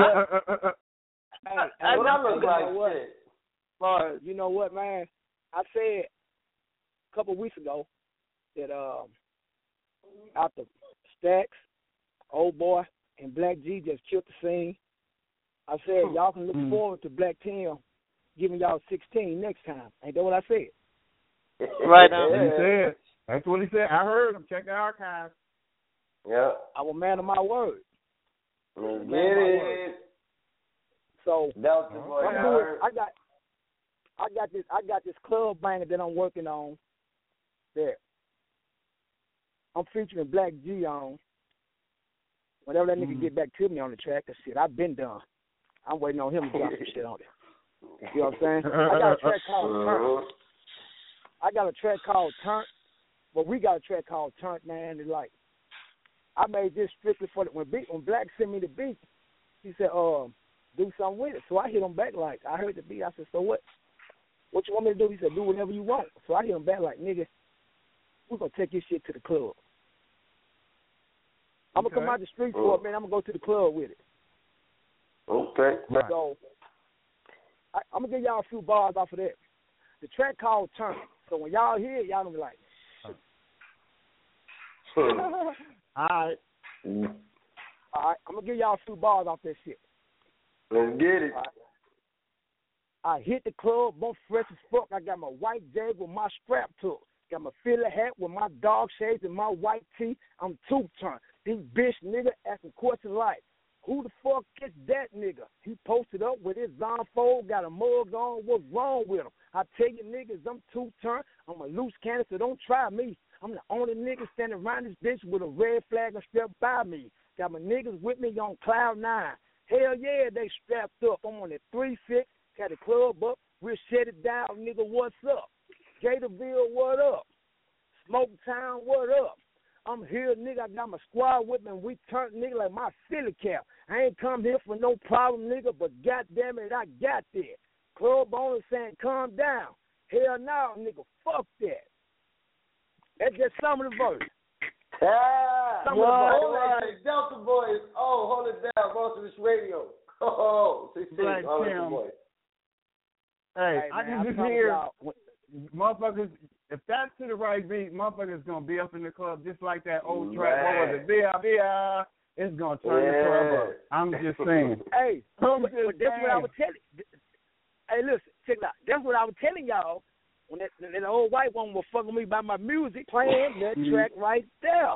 I look like shit. Lord, you know what, man? I said a couple of weeks ago that after Stacks, Old Boy, and Black G just killed the scene, I said y'all can look forward to Black Tim giving y'all 16 next time. Ain't that what I said? Right now. He said. That's what he said. I heard him. Check the archives. Yeah. I was man of my word. Get it. So Delta Boy, I got this club banger that I'm working on that I'm featuring Black G on. Whenever that nigga get back to me on the track, cause shit, I've been done. I'm waiting on him to drop some shit on it. You know what I'm saying? I got a track called Turn. I got a track called Turn. But we got a track called Turn, man. It's like, I made this strictly for the, when Black sent me the beat, he said, do something with it. So I hit him back like, I heard the beat. I said, so what? What you want me to do? He said, do whatever you want. So I hit him back like, nigga, we're going to take this shit to the club. I'm going to come out the street for it, man. I'm going to go to the club with it. Okay. So I'm going to give y'all a few bars off of that. The track called Turn. So when y'all hear it, y'all going to be like, all right. I'm going to give y'all a few bars off that shit. Let's get it. I hit the club, both fresh as fuck. I got my white jag with my strap to it. Got my filler hat with my dog shades and my white tee. I'm two-turned. This bitch nigga asking questions like, who the fuck is that nigga? He posted up with his Zonfold, got a mug on. What's wrong with him? I tell you niggas, I'm two-turned. I'm a loose cannon, so don't try me. I'm the only nigga standing around this bitch with a red flag and strapped by me. Got my niggas with me on cloud 9. Hell yeah, they strapped up. I'm on that 3-6. Got the club up. We'll shut it down, nigga. What's up? Gatorville, what up? Smoke Town, what up? I'm here, nigga. I got my squad with me, and we turned nigga like my silly cap. I ain't come here for no problem, nigga, but goddamn it, I got there. Club owner saying, calm down. Hell no, nigga, fuck that. That's just some of the verse. Yeah. Some of the verse. Hold it, Delta Boys. Oh, hold it down, Monstrous Radio. Oh, 16, Delta Boys. Hey, Hey, I man, can just I'm hear y'all- motherfuckers. If that's to the right beat, motherfuckers gonna be up in the club just like that old track. What was it? Bia. It's gonna turn the club up. I'm just saying. Hey, I'm but just that's what I saying. was telling. Hey, listen, check it out. That's what I was telling y'all when that old white woman was fucking me by my music playing that track right there.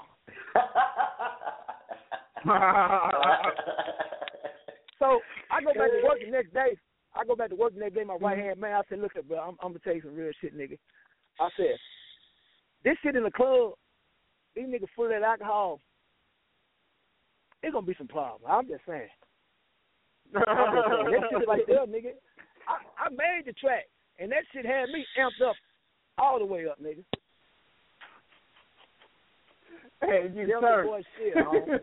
So I go back to work the next day. My right hand man, I said, look, bro, I'm gonna tell you some real shit, nigga. I said, this shit in the club, these niggas full of that alcohol, it's gonna be some problems. I'm just saying. That shit right there, nigga. I made the track, and that shit had me amped up all the way up, nigga. Hey, you Delta Boy shit, homie.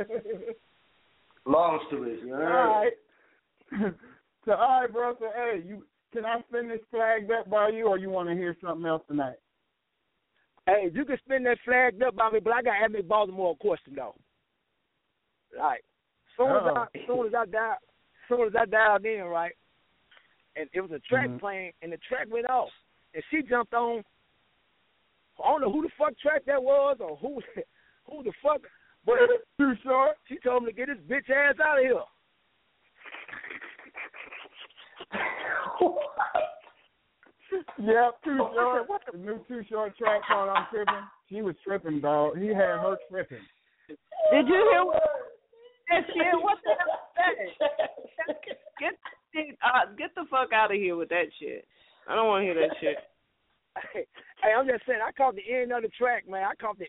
Monstrous, you heard? All right. So, all right, bro. So, hey, can I spin this flagged up by you, or you want to hear something else tonight? Hey, you can spin that flagged up by me, but I got to ask me Baltimore a question, though. All right. Soon as I dialed in, right, and it was a track playing, and the track went off, and she jumped on. I don't know who the fuck track that was, or who the fuck, but Too Short. She told me to get this bitch ass out of here. Yep, Too Short. The new Too Short track called I'm Tripping. She was tripping, dog. He had her tripping. Did you hear that shit? What the hell is that? Get the fuck out of here with that shit. I don't want to hear that shit. Hey, I'm just saying, I caught the end of the track, man.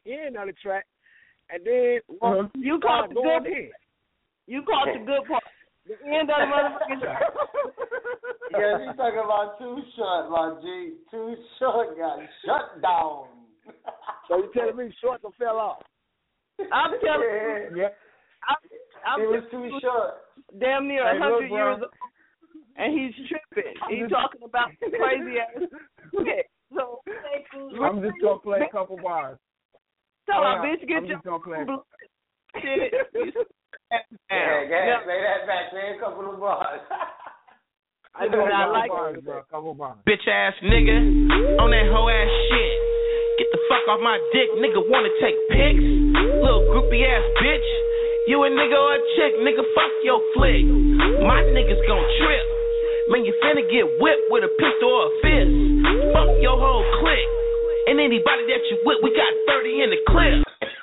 And then you caught the good. You caught the good part. The end of the motherfucking track. Yeah, he's talking about Too Short, my G. Too Short got shut down. So you telling me Short fell off? I'm telling you. Yeah. It was Too Short. Damn near 100 years old, and he's tripping. He's talking about crazy ass shit. So I'm just gonna play a couple bars. Tell her, bitch, get I'm your just gonna play. shit. Yeah, play that back. Play a couple of bars. I do not like it. Couple bars. Bitch ass nigga on that hoe ass shit. Get the fuck off my dick, nigga. Wanna take pics? Little groupie ass bitch. You a nigga or a chick, nigga? Fuck your flick. My niggas gon' trip. Man, you finna get whipped with a pistol or a fist. Fuck your whole clique. And anybody that you with, we got 30 in the clip.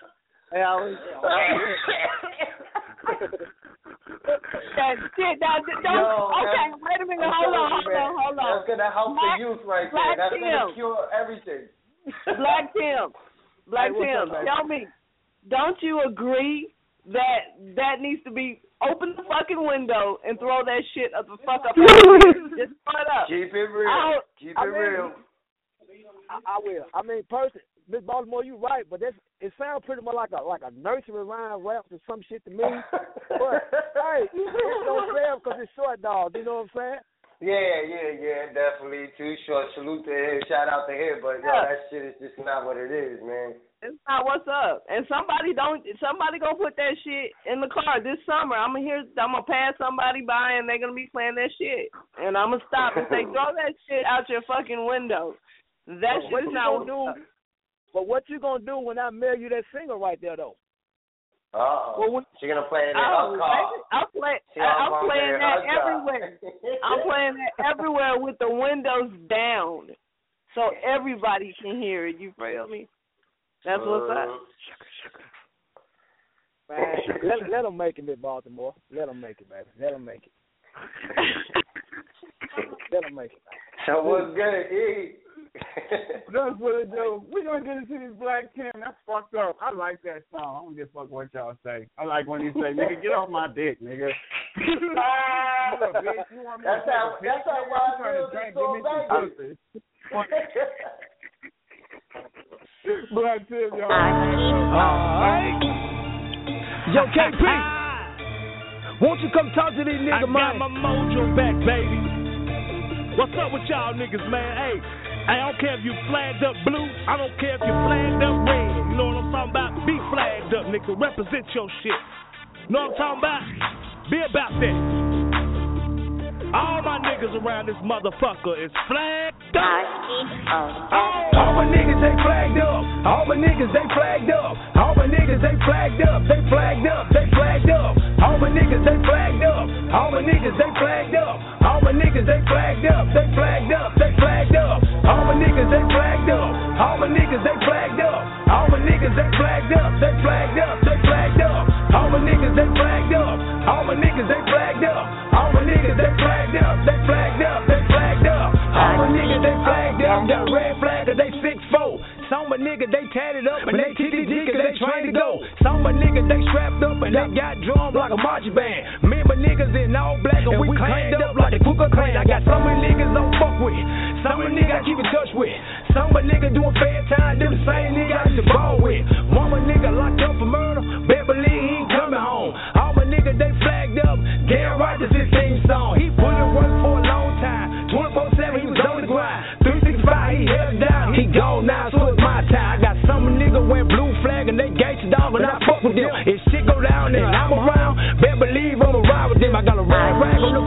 That shit, okay, wait a minute, hold on. That's gonna help the youth right there. That's gonna cure everything. Black Tim, tell me, don't you agree that needs to be open the fucking window and throw that shit up the fuck up? Just throw it up. Keep it real. Keep it real. I will. I mean, person, Miss Baltimore, you right, but it sounds pretty much like a nursery rhyme rap or some shit to me. But hey, it's no fair because it's Short Dog. You know what I'm saying? Yeah, definitely. Too Short. Salute to him. Shout out to him. But that shit is just not what it is, man. It's not what's up. And somebody gonna put that shit in the car this summer. I'm gonna pass somebody by and they're gonna be playing that shit. And I'm gonna stop and say, throw that shit out your fucking window. That shit's not what you do. But what you gonna do when I mail you that single right there though? Well, she gonna play it in her car. I'm playing that everywhere. I'm playing that everywhere with the windows down, so everybody can hear it. You feel me? That's what's up. Man, let them make it, Miss Baltimore. Let them make it, baby. Let them make it. Let them make it. So what's good, That's what it do. We're going to get into this Black Tim. That's fucked up. I like that song. I don't give a fuck what y'all say. I like when you say, nigga, get off my dick, nigga. That's how I feel this so baby. Black Tim, y'all. Alright. Yo, KP. Won't you come talk to these niggas, man? I got my mojo back, baby. What's up with y'all niggas, man? Hey, I don't care if you flagged up blue, I don't care if you flagged up red. You know what I'm talking about? Be flagged up, nigga. Represent your shit. You know what I'm talking about? Be about that. All my niggas around this motherfucker is flagged up. All my niggas, they flagged up. All my niggas, they flagged up. All my niggas, they flagged up. They flagged up. They flagged up. All my niggas, they flagged up. All my niggas, they flagged up. All my niggas, they flagged up. They flagged up. They flagged up. All my niggas, they flagged up. All my niggas, they flagged up. All my niggas, they flagged up. They flagged up. They flagged up. All my niggas, they flagged up. All my niggas, they flagged up. All my niggas, they flagged up. They flagged up. They flagged up. All my niggas, they flagged up. Got a red flag that they 6'4". Some of niggas, they tatted up and they TTG cause they trained to go. Some of niggas, they strapped up and they got drums like a marching band. Me and my niggas in all black and we cleaned up like the Ku Klux Klan. I got some of niggas don't fuck with. Some of niggas I keep in touch with. Some of niggas doing fair time, them the same niggas I used to ball with. One of nigga locked up for murder, better believe he ain't coming home. All my niggas, they flagged up. Damn right, this is his theme song. He put in work for a long time. 24/7, he was on the grind. 365, he held it down. He gone now, so it's my time. I got some niggas wearing blue flag and they gangsta dog, and I fuck with them. If shit go down and I'm around, better believe I'm around with them. I got a red rag on the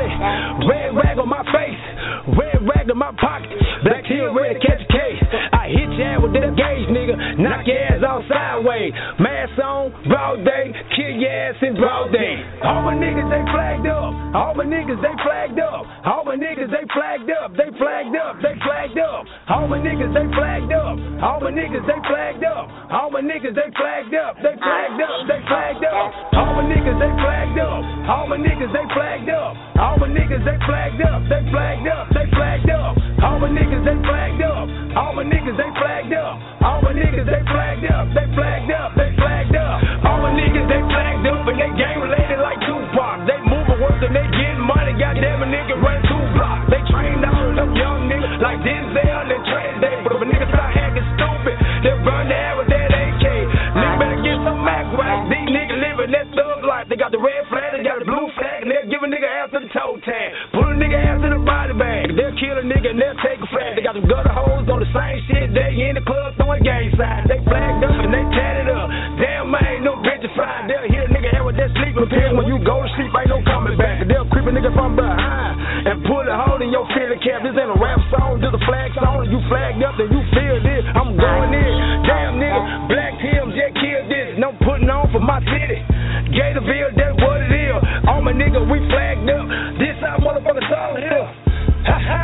40, red rag on my face, red rag in my pocket, black heel ready to catch a case. I hit your ass with that gauge, nigga, knock your ass out sideways. Mask on, broad day, kill your ass in broad day. All my niggas, they flagged up. All my niggas, they flagged up. All my niggas, they flagged up. They flagged up. They flagged up. All my niggas, they flagged up. All my niggas, they flagged up. All my niggas, they flagged up. They flagged up. They flagged up. All my niggas, they flagged up. All my niggas, they flagged up. All my niggas, they flagged up. They flagged up. They flagged up. All my niggas, they flagged up. All my niggas, they flagged up. All my niggas, they flagged up. They flagged up. They flagged up. All my niggas, they flagged up and they gang related like Tupac. They moving work and they getting money. Goddamn a nigga run 2 blocks. They trained all of them young niggas like Denzel and Trey Day. But if a nigga start acting stupid, they'll burn the air with that AK. Nigga better get some Mac right. These niggas living that thug life. They got the red flag, they got the blue flag, and they'll give a nigga ass to the toe tag. Put a nigga ass in the body bag. They'll kill a nigga and they'll take a flag. They got them gutter hoes on the same shit. They in the club throwing gang signs. They flagged up and they tatted up. Damn man, no bitch fine. They'll hit a nigga head with that sleeping pill. When you go to sleep, ain't no coming back. They'll creep a nigga from behind and pull a hole in your feeling cap. This ain't a rap song, just a flag song. You flagged up, then you feel this. I'm going in. Damn nigga, Black Tim just killed this. And I'm putting on for my city. Gatorville, that's what it is. All my niggas, we flagged up. This our motherfucking song here. Ha ha.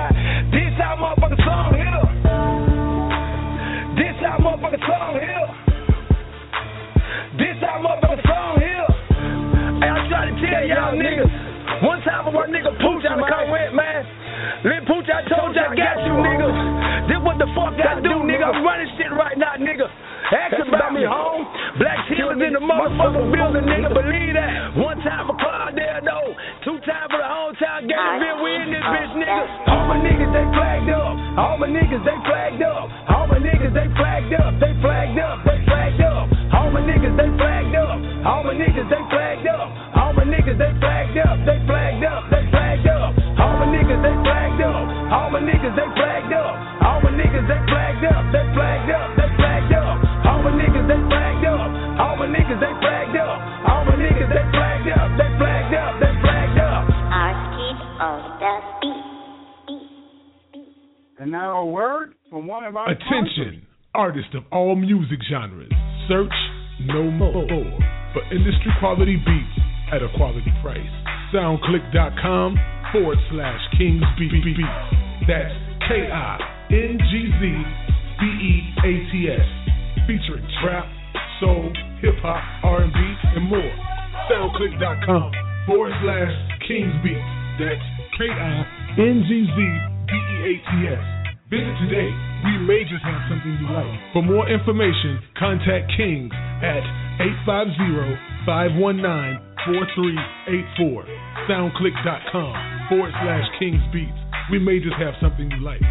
This our motherfucking song here. This our motherfucking song here. This our motherfucking song here. Hey, I try to tell y'all niggas. One time for one nigga Pooch out of Conway, man. Lil Pooch, I told you I got you, nigga. This what the fuck I do, nigga. I'm running shit right now, nigga. Ask about me home. Black Hill is in the motherfucking building, nigga. Believe that. One time for Claudel, though. 2 times for the hometown Gatorville. We in this bitch, nigga. All my niggas, they flagged up. All my niggas, they flagged up. All my niggas, they flagged up. They flagged up. They flagged up. All my niggas, they flagged up. All my niggas, they flagged up. All my niggas, they flagged up. They flagged up. They flagged up. All my niggas, they flagged up. All my niggas, they flagged up. All my niggas, they flagged up. They flagged up. They flagged up. All my niggas, they flagged up. All my niggas, they flagged up. All my niggas, they flagged up. They flagged up. They flagged up. And now a word from one of our attention, artists of all music genres. Search no more for industry quality beats at a quality price. SoundClick.com/Kings Beats. That's KINGZBEATS. Featuring trap, soul, hip hop, R&B, and more. SoundClick.com/Kings Beats. That's KINGZBEATS. Visit today. We may just have something you like. For more information, contact Kings at 850-519-4384. SoundClick.com/Kings Beats. We may just have something you like.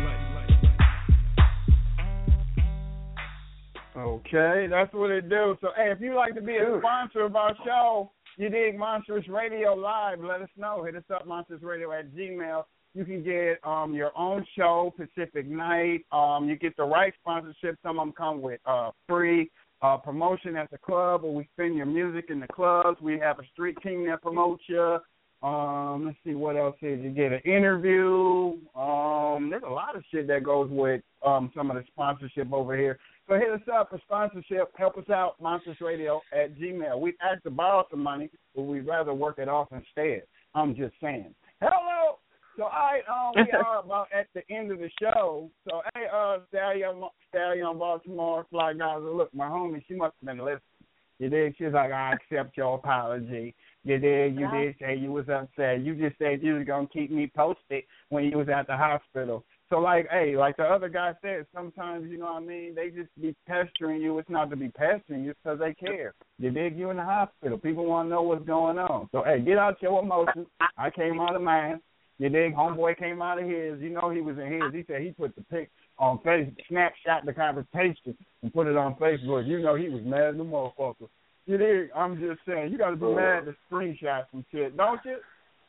Okay, that's what it do. So, hey, if you'd like to be a sponsor of our show, you dig Monstrous Radio Live, let us know. Hit us up, monsterousradio@gmail.com. You can get your own show, Pacific Night. You get the right sponsorship. Some of them come with free promotion at the club, or we spin your music in the clubs. We have a street team that promotes you. Let's see what else is. You get an interview. There's a lot of shit that goes with some of the sponsorship over here. So hit us up for sponsorship. Help us out, monstersradio@gmail.com. We'd ask to borrow some money, but we'd rather work it off instead. I'm just saying. Hello. So we are about at the end of the show. So hey, Stallion Baltimore, Fly Gaza. Look, my homie, she must have been listening. You dig? She's like, I accept your apology. You did. You did say you was upset. You just said you was gonna keep me posted when you was at the hospital. So like, hey, like the other guy said, sometimes, you know what I mean, they just be pestering you. It's not to be pestering you, it's because they care. You dig? You in the hospital. People want to know what's going on. So hey, get out your emotions. I came out of mine. You dig? Homeboy came out of his. You know he was in his. He said he put the pic on Facebook, snapshot the conversation, and put it on Facebook. You know he was mad as a motherfucker. You dig? I'm just saying, you got to be mad to screenshot some shit, don't you?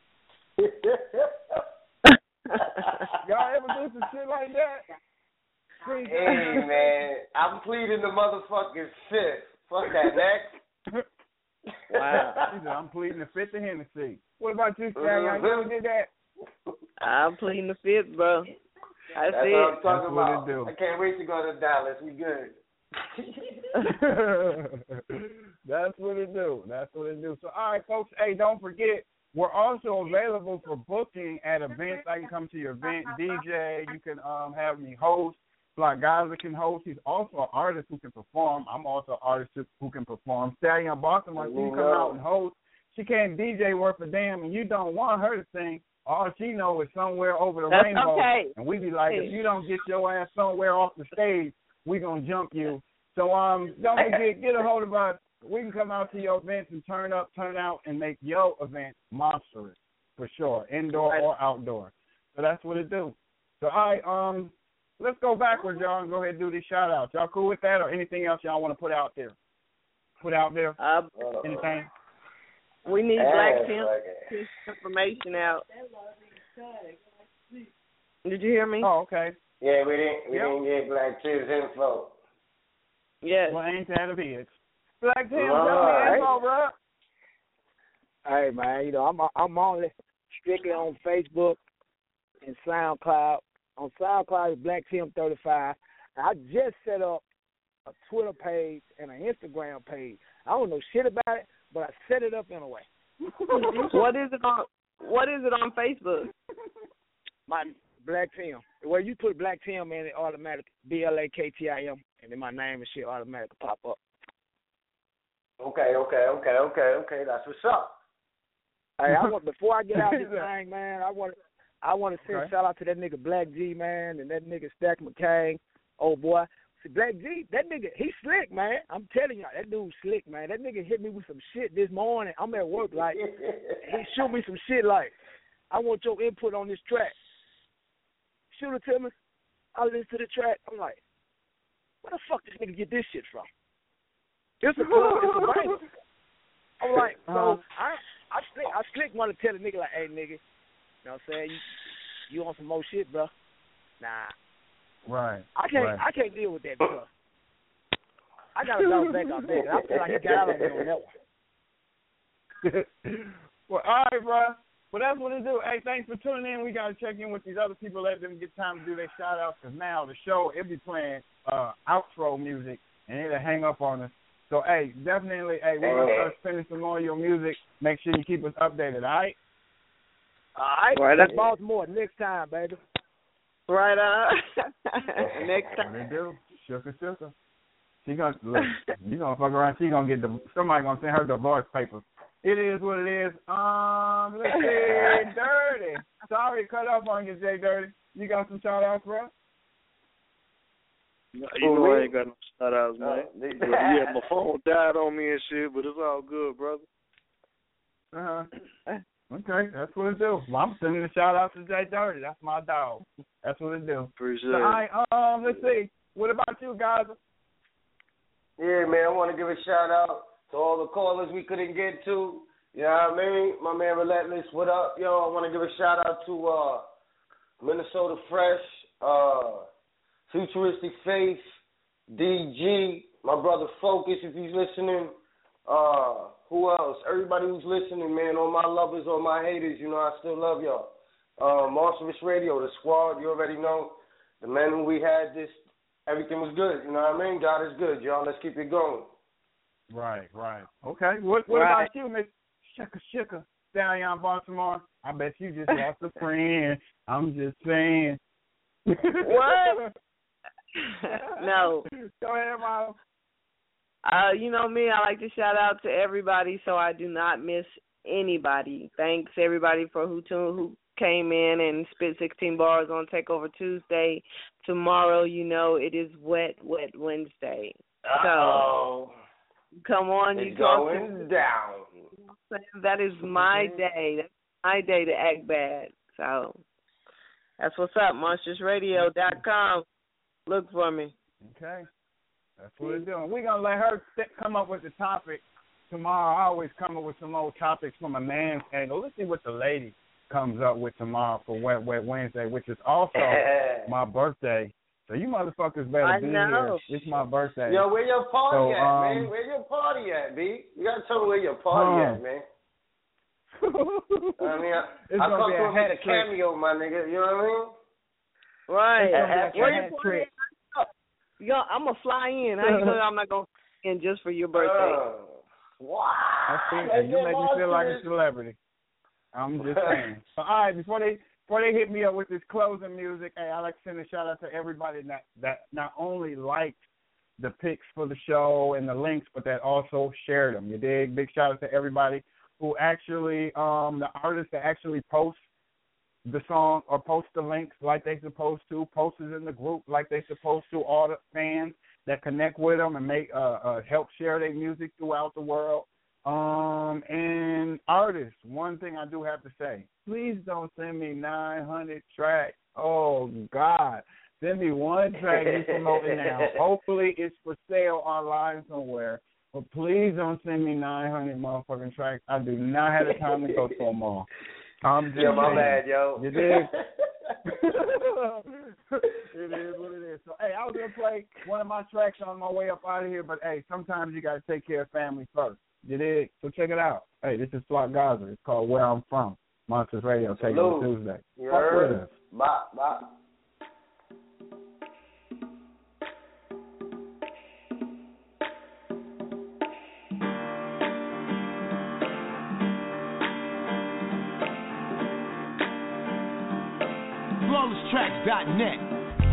Y'all ever do some shit like that? Hey, man, I'm pleading the motherfucking fifth. Fuck that, next. Wow. He said, I'm pleading the fifth of Hennessy. What about you, Stallion? You ever did that? I'm pleading the fifth, bro. That's what I'm talking about. I can't wait to go to Dallas. We good. That's what it do. That's what it do. So, all right, folks, hey, don't forget, we're also available for booking at events. I can come to your event, DJ. You can have me host. Like Gaza can host. He's also an artist who can perform. I'm also an artist who can perform. Stallion Baltimore, she can come out and host. She can't DJ worth a damn, and you don't want her to sing. All she knows is somewhere over the rainbow. Okay. And we be like, if you don't get your ass somewhere off the stage, we gonna jump you. So don't forget, get a hold of us. We can come out to your events and turn up, turn out, and make your event monstrous for sure, indoor or outdoor. So that's what it do. So all right, let's go backwards, y'all, and go ahead and do these shout outs. Y'all cool with that, or anything else y'all want to put out there? Anything? We need Black Tim information out. Did you hear me? Oh, okay. Yeah, we didn't get Black Tim's info. Yes. Well, ain't that a bitch? Black Tim, tell me info, bro. Hey, man, you know, I'm only strictly on Facebook and SoundCloud. On SoundCloud, it's Black Tim 35. I just set up a Twitter page and an Instagram page. I don't know shit about it, but I set it up anyway. What is it on Facebook? My Black Tim. Well, you put Black Tim in, it automatic BLAKTIM, and then my name and shit automatically pop up. Okay. That's what's up. Hey, before I get out this thing, man, I want to send a shout out to that nigga Black G, man, and that nigga Stack McCain. Oh boy, see Black G, that nigga, he slick, man. I'm telling you, that dude slick, man. That nigga hit me with some shit this morning. I'm at work, like he shoot me some shit, like I want your input on this track. Shoot it to me. I listen to the track. I'm like, where the fuck this nigga get this shit from? It's a club, it's a banger. I'm like, so I slick want to tell a nigga like, hey nigga, you know what I'm saying? You want some more shit, bro? Nah. Right. I can't deal with that, bro. I gotta bounce back on that. I feel like he got out of me on that one. Well, all right, bro. Well, that's what it do. Hey, thanks for tuning in. We got to check in with these other people, let them get time to do their shout-outs, because now the show, it'll be playing outro music, and it'll hang up on us. So, hey, definitely, we're going to start spinning some more of your music. Make sure you keep us updated, all right? All right. That's Baltimore next time, baby. Right on. Next time. What they do. Sugar. She gonna look. You gonna fuck around. She gonna get somebody gonna send her divorce papers. It is what it is. Let's see, Dirty. Sorry, cut off on you, Jay Dirty. You got some shout outs, bro? You know I ain't got no shout outs, man. Yeah, my phone died on me and shit, but it's all good, brother. Okay, that's what it do. Well, I'm sending a shout out to Jay Dirty. That's my dog. That's what it do. Appreciate it. All right, let's see. What about you, guys? Yeah, man, I want to give a shout out to all the callers we couldn't get to. You know what I mean? My man Relentless, what up, yo? I want to give a shout out to Minnesota Fresh, Futuristic Faith, DG, my brother Focus, if he's listening. Who else? Everybody who's listening, man. All my lovers, all my haters, you know, I still love y'all. Monstrous Radio, the squad, you already know. The men who we had, everything was good. You know what I mean? God is good, y'all. Let's keep it going. Right. Okay. What about you, Miss Shika down here in Baltimore? I bet you just lost a friend. I'm just saying. What? No. Go ahead, Mom. You know me, I like to shout out to everybody so I do not miss anybody. Thanks, everybody, for who came in and spit 16 bars on Takeover Tuesday. Tomorrow, you know, it is Wet Wednesday. So, come on, it's you going down. That is my day. That's my day to act bad. So, that's what's up, MonstrousRadio.com. Look for me. Okay. That's what we're doing. We're going to let her come up with the topic tomorrow. I always come up with some old topics from a man's angle. Let's see what the lady comes up with tomorrow for Wet Wednesday, which is also my birthday. So you motherfuckers better be here. It's my birthday. Yo, where your party at, man? Where your party at, B? You got to tell me where your party at, man. I mean, I come to a cameo, my nigga. You know what I mean? Right. Where your party at? Yo, I'm going to fly in. How you know I'm not going to fly in just for your birthday? Wow. You make me feel like a celebrity. I'm just saying. So, all right, before they hit me up with this closing music, hey, I'd like to send a shout out to everybody that not only liked the pics for the show and the links, but that also shared them. You dig? Big shout out to everybody who actually, the artists that actually post the song or post the links like they supposed to, posters in the group like they supposed to, all the fans that connect with them and make help share their music throughout the world. And artists, one thing I do have to say, please don't send me 900 tracks. Oh, God. Send me one track you're promoting now. Hopefully it's for sale online somewhere. But please don't send me 900 motherfucking tracks. I do not have the time to go to them all. I'm just my bad, yo. You dig? It is what it is. So, hey, I was going to play one of my tracks on my way up out of here, but, hey, sometimes you got to take care of family first. You dig? So check it out. Hey, this is Flock Gaza. It's called Where I'm From. Monsters Radio, Takeover Tuesday. Fuck with us. Bye. FlawlessTracks.net.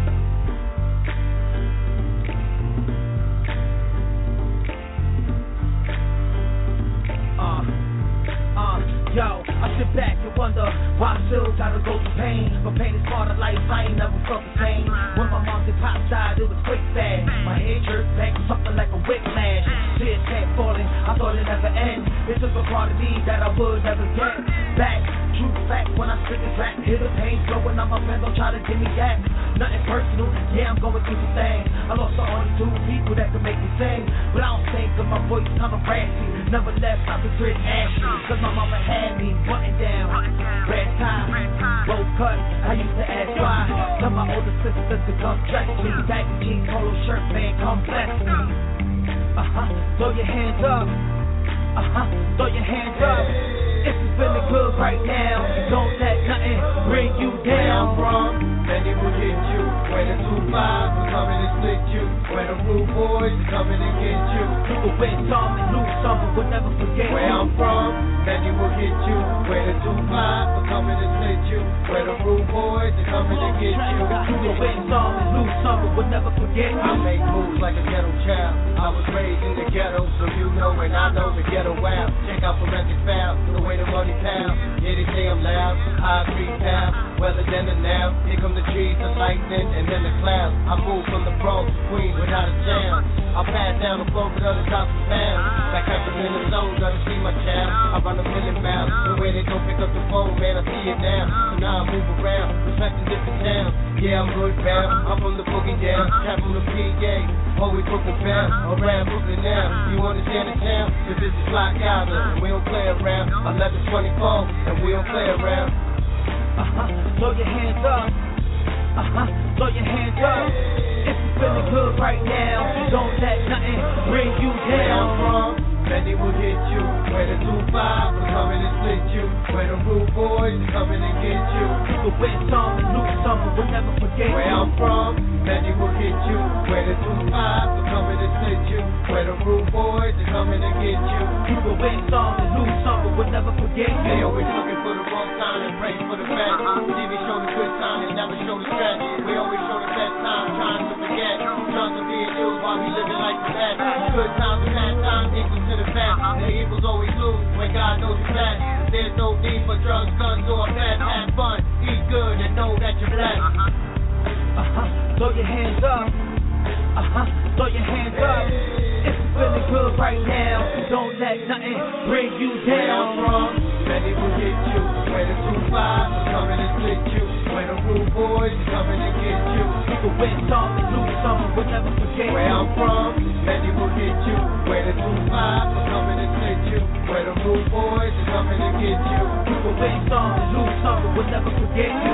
Yo, I sit back and wonder why I still gotta go through pain. But pain is part of life, I ain't never felt the same. When my mom and pop died, it was quick fast. My head jerked back, something like a whiplash. Tears kept falling, I thought it never end. It took a part of me that I would never get back. True fact, when I spit this rap, hear the pain flowing on my friends, don't try to give me that. Nothing personal, yeah, I'm going through some things. I lost the only two people that could make me sing. But I don't think that my voice kinda raspy. Never left out the grit ashy, cause my mama had me button down. Red tie, low cut, I used to ask why. Tell my older sister to come dress me. Baggy jeans, polo shirt, man, come bless me. Throw your hands up. Throw your hands up. If it's feeling good right now, don't let nothing bring you down. Then it will hit you. When the 2-5 will come in and split you. When the rude boys are coming to get you. You will win some and lose some, but we'll never forget where I'm from. Then it will hit you. When the 2-5 will come in and split you. When the rude boys are coming to get you. You will win some and lose some, but we'll never forget you. I make moves like a ghetto child. I was raised in the ghetto, so you know and I know the ghetto wow. Check out Forensic Foul, the way the money pound. Yeah, they say I'm loud, high 3 pounds, weather than the now. Here come the trees, the lightning, and then the clouds. I move from the Bronx, Queens, without a sound. I pass down the floor with other cops and pounds. Like I'm in the zone, gotta see my child. I run a million miles. The way they don't pick up the phone, man, I see it now. So now I move around, respecting different towns. Yeah, I'm good bound. I'm from the boogie down, capital of PA. Always Brooklyn bound, around Brooklyn now. You understand the town? Cause this is Flock Gaza, and we don't play around. 1124, and we don't play around. Throw your hands up. Throw your hands up. If you're feeling good right now, don't let nothing bring you down. Benny will hit you. Where the 2-5 will come in and split you. Where the rude boys will come in and get you. You can win some and lose some, but we'll never forget where I'm from. Benny will hit you. Where the 2-5 will come in and split you. Where the rude boys will come in and get you. You can win some and lose some, but we'll never forget you. They always looking for the wrong time and pray for the best. TV show the good time and never show the stress. We always show the best time, trying to forget. Drugs are being used while we living like the best. Good times and bad times equal to the best. The evil's always lose when God knows you best. There's no need for drugs, guns, or a mess. Have fun, eat good, and know that you're blessed. Throw your hands up. Throw your hands up. If you're feeling good right now, don't let nothing bring you down. Benny will hit you. Where the 2-5 will come in and split you. Where the rude boys will come in and get you. You can win some and lose some, but we'll never forget where I'm from. Benny will hit you. Where the 2-5 will come in and split you. Where the rude boys will come in and get you. You can win some and lose some, but we'll never forget you.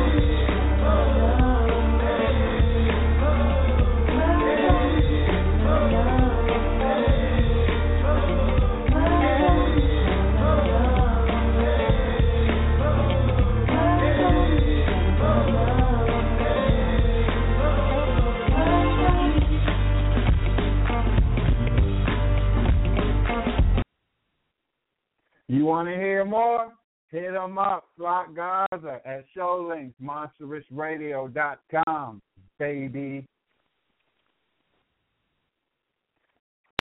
You want to hear more? Hit them up, Flock Gaza, at Showlinks, monsterousradio.com, baby.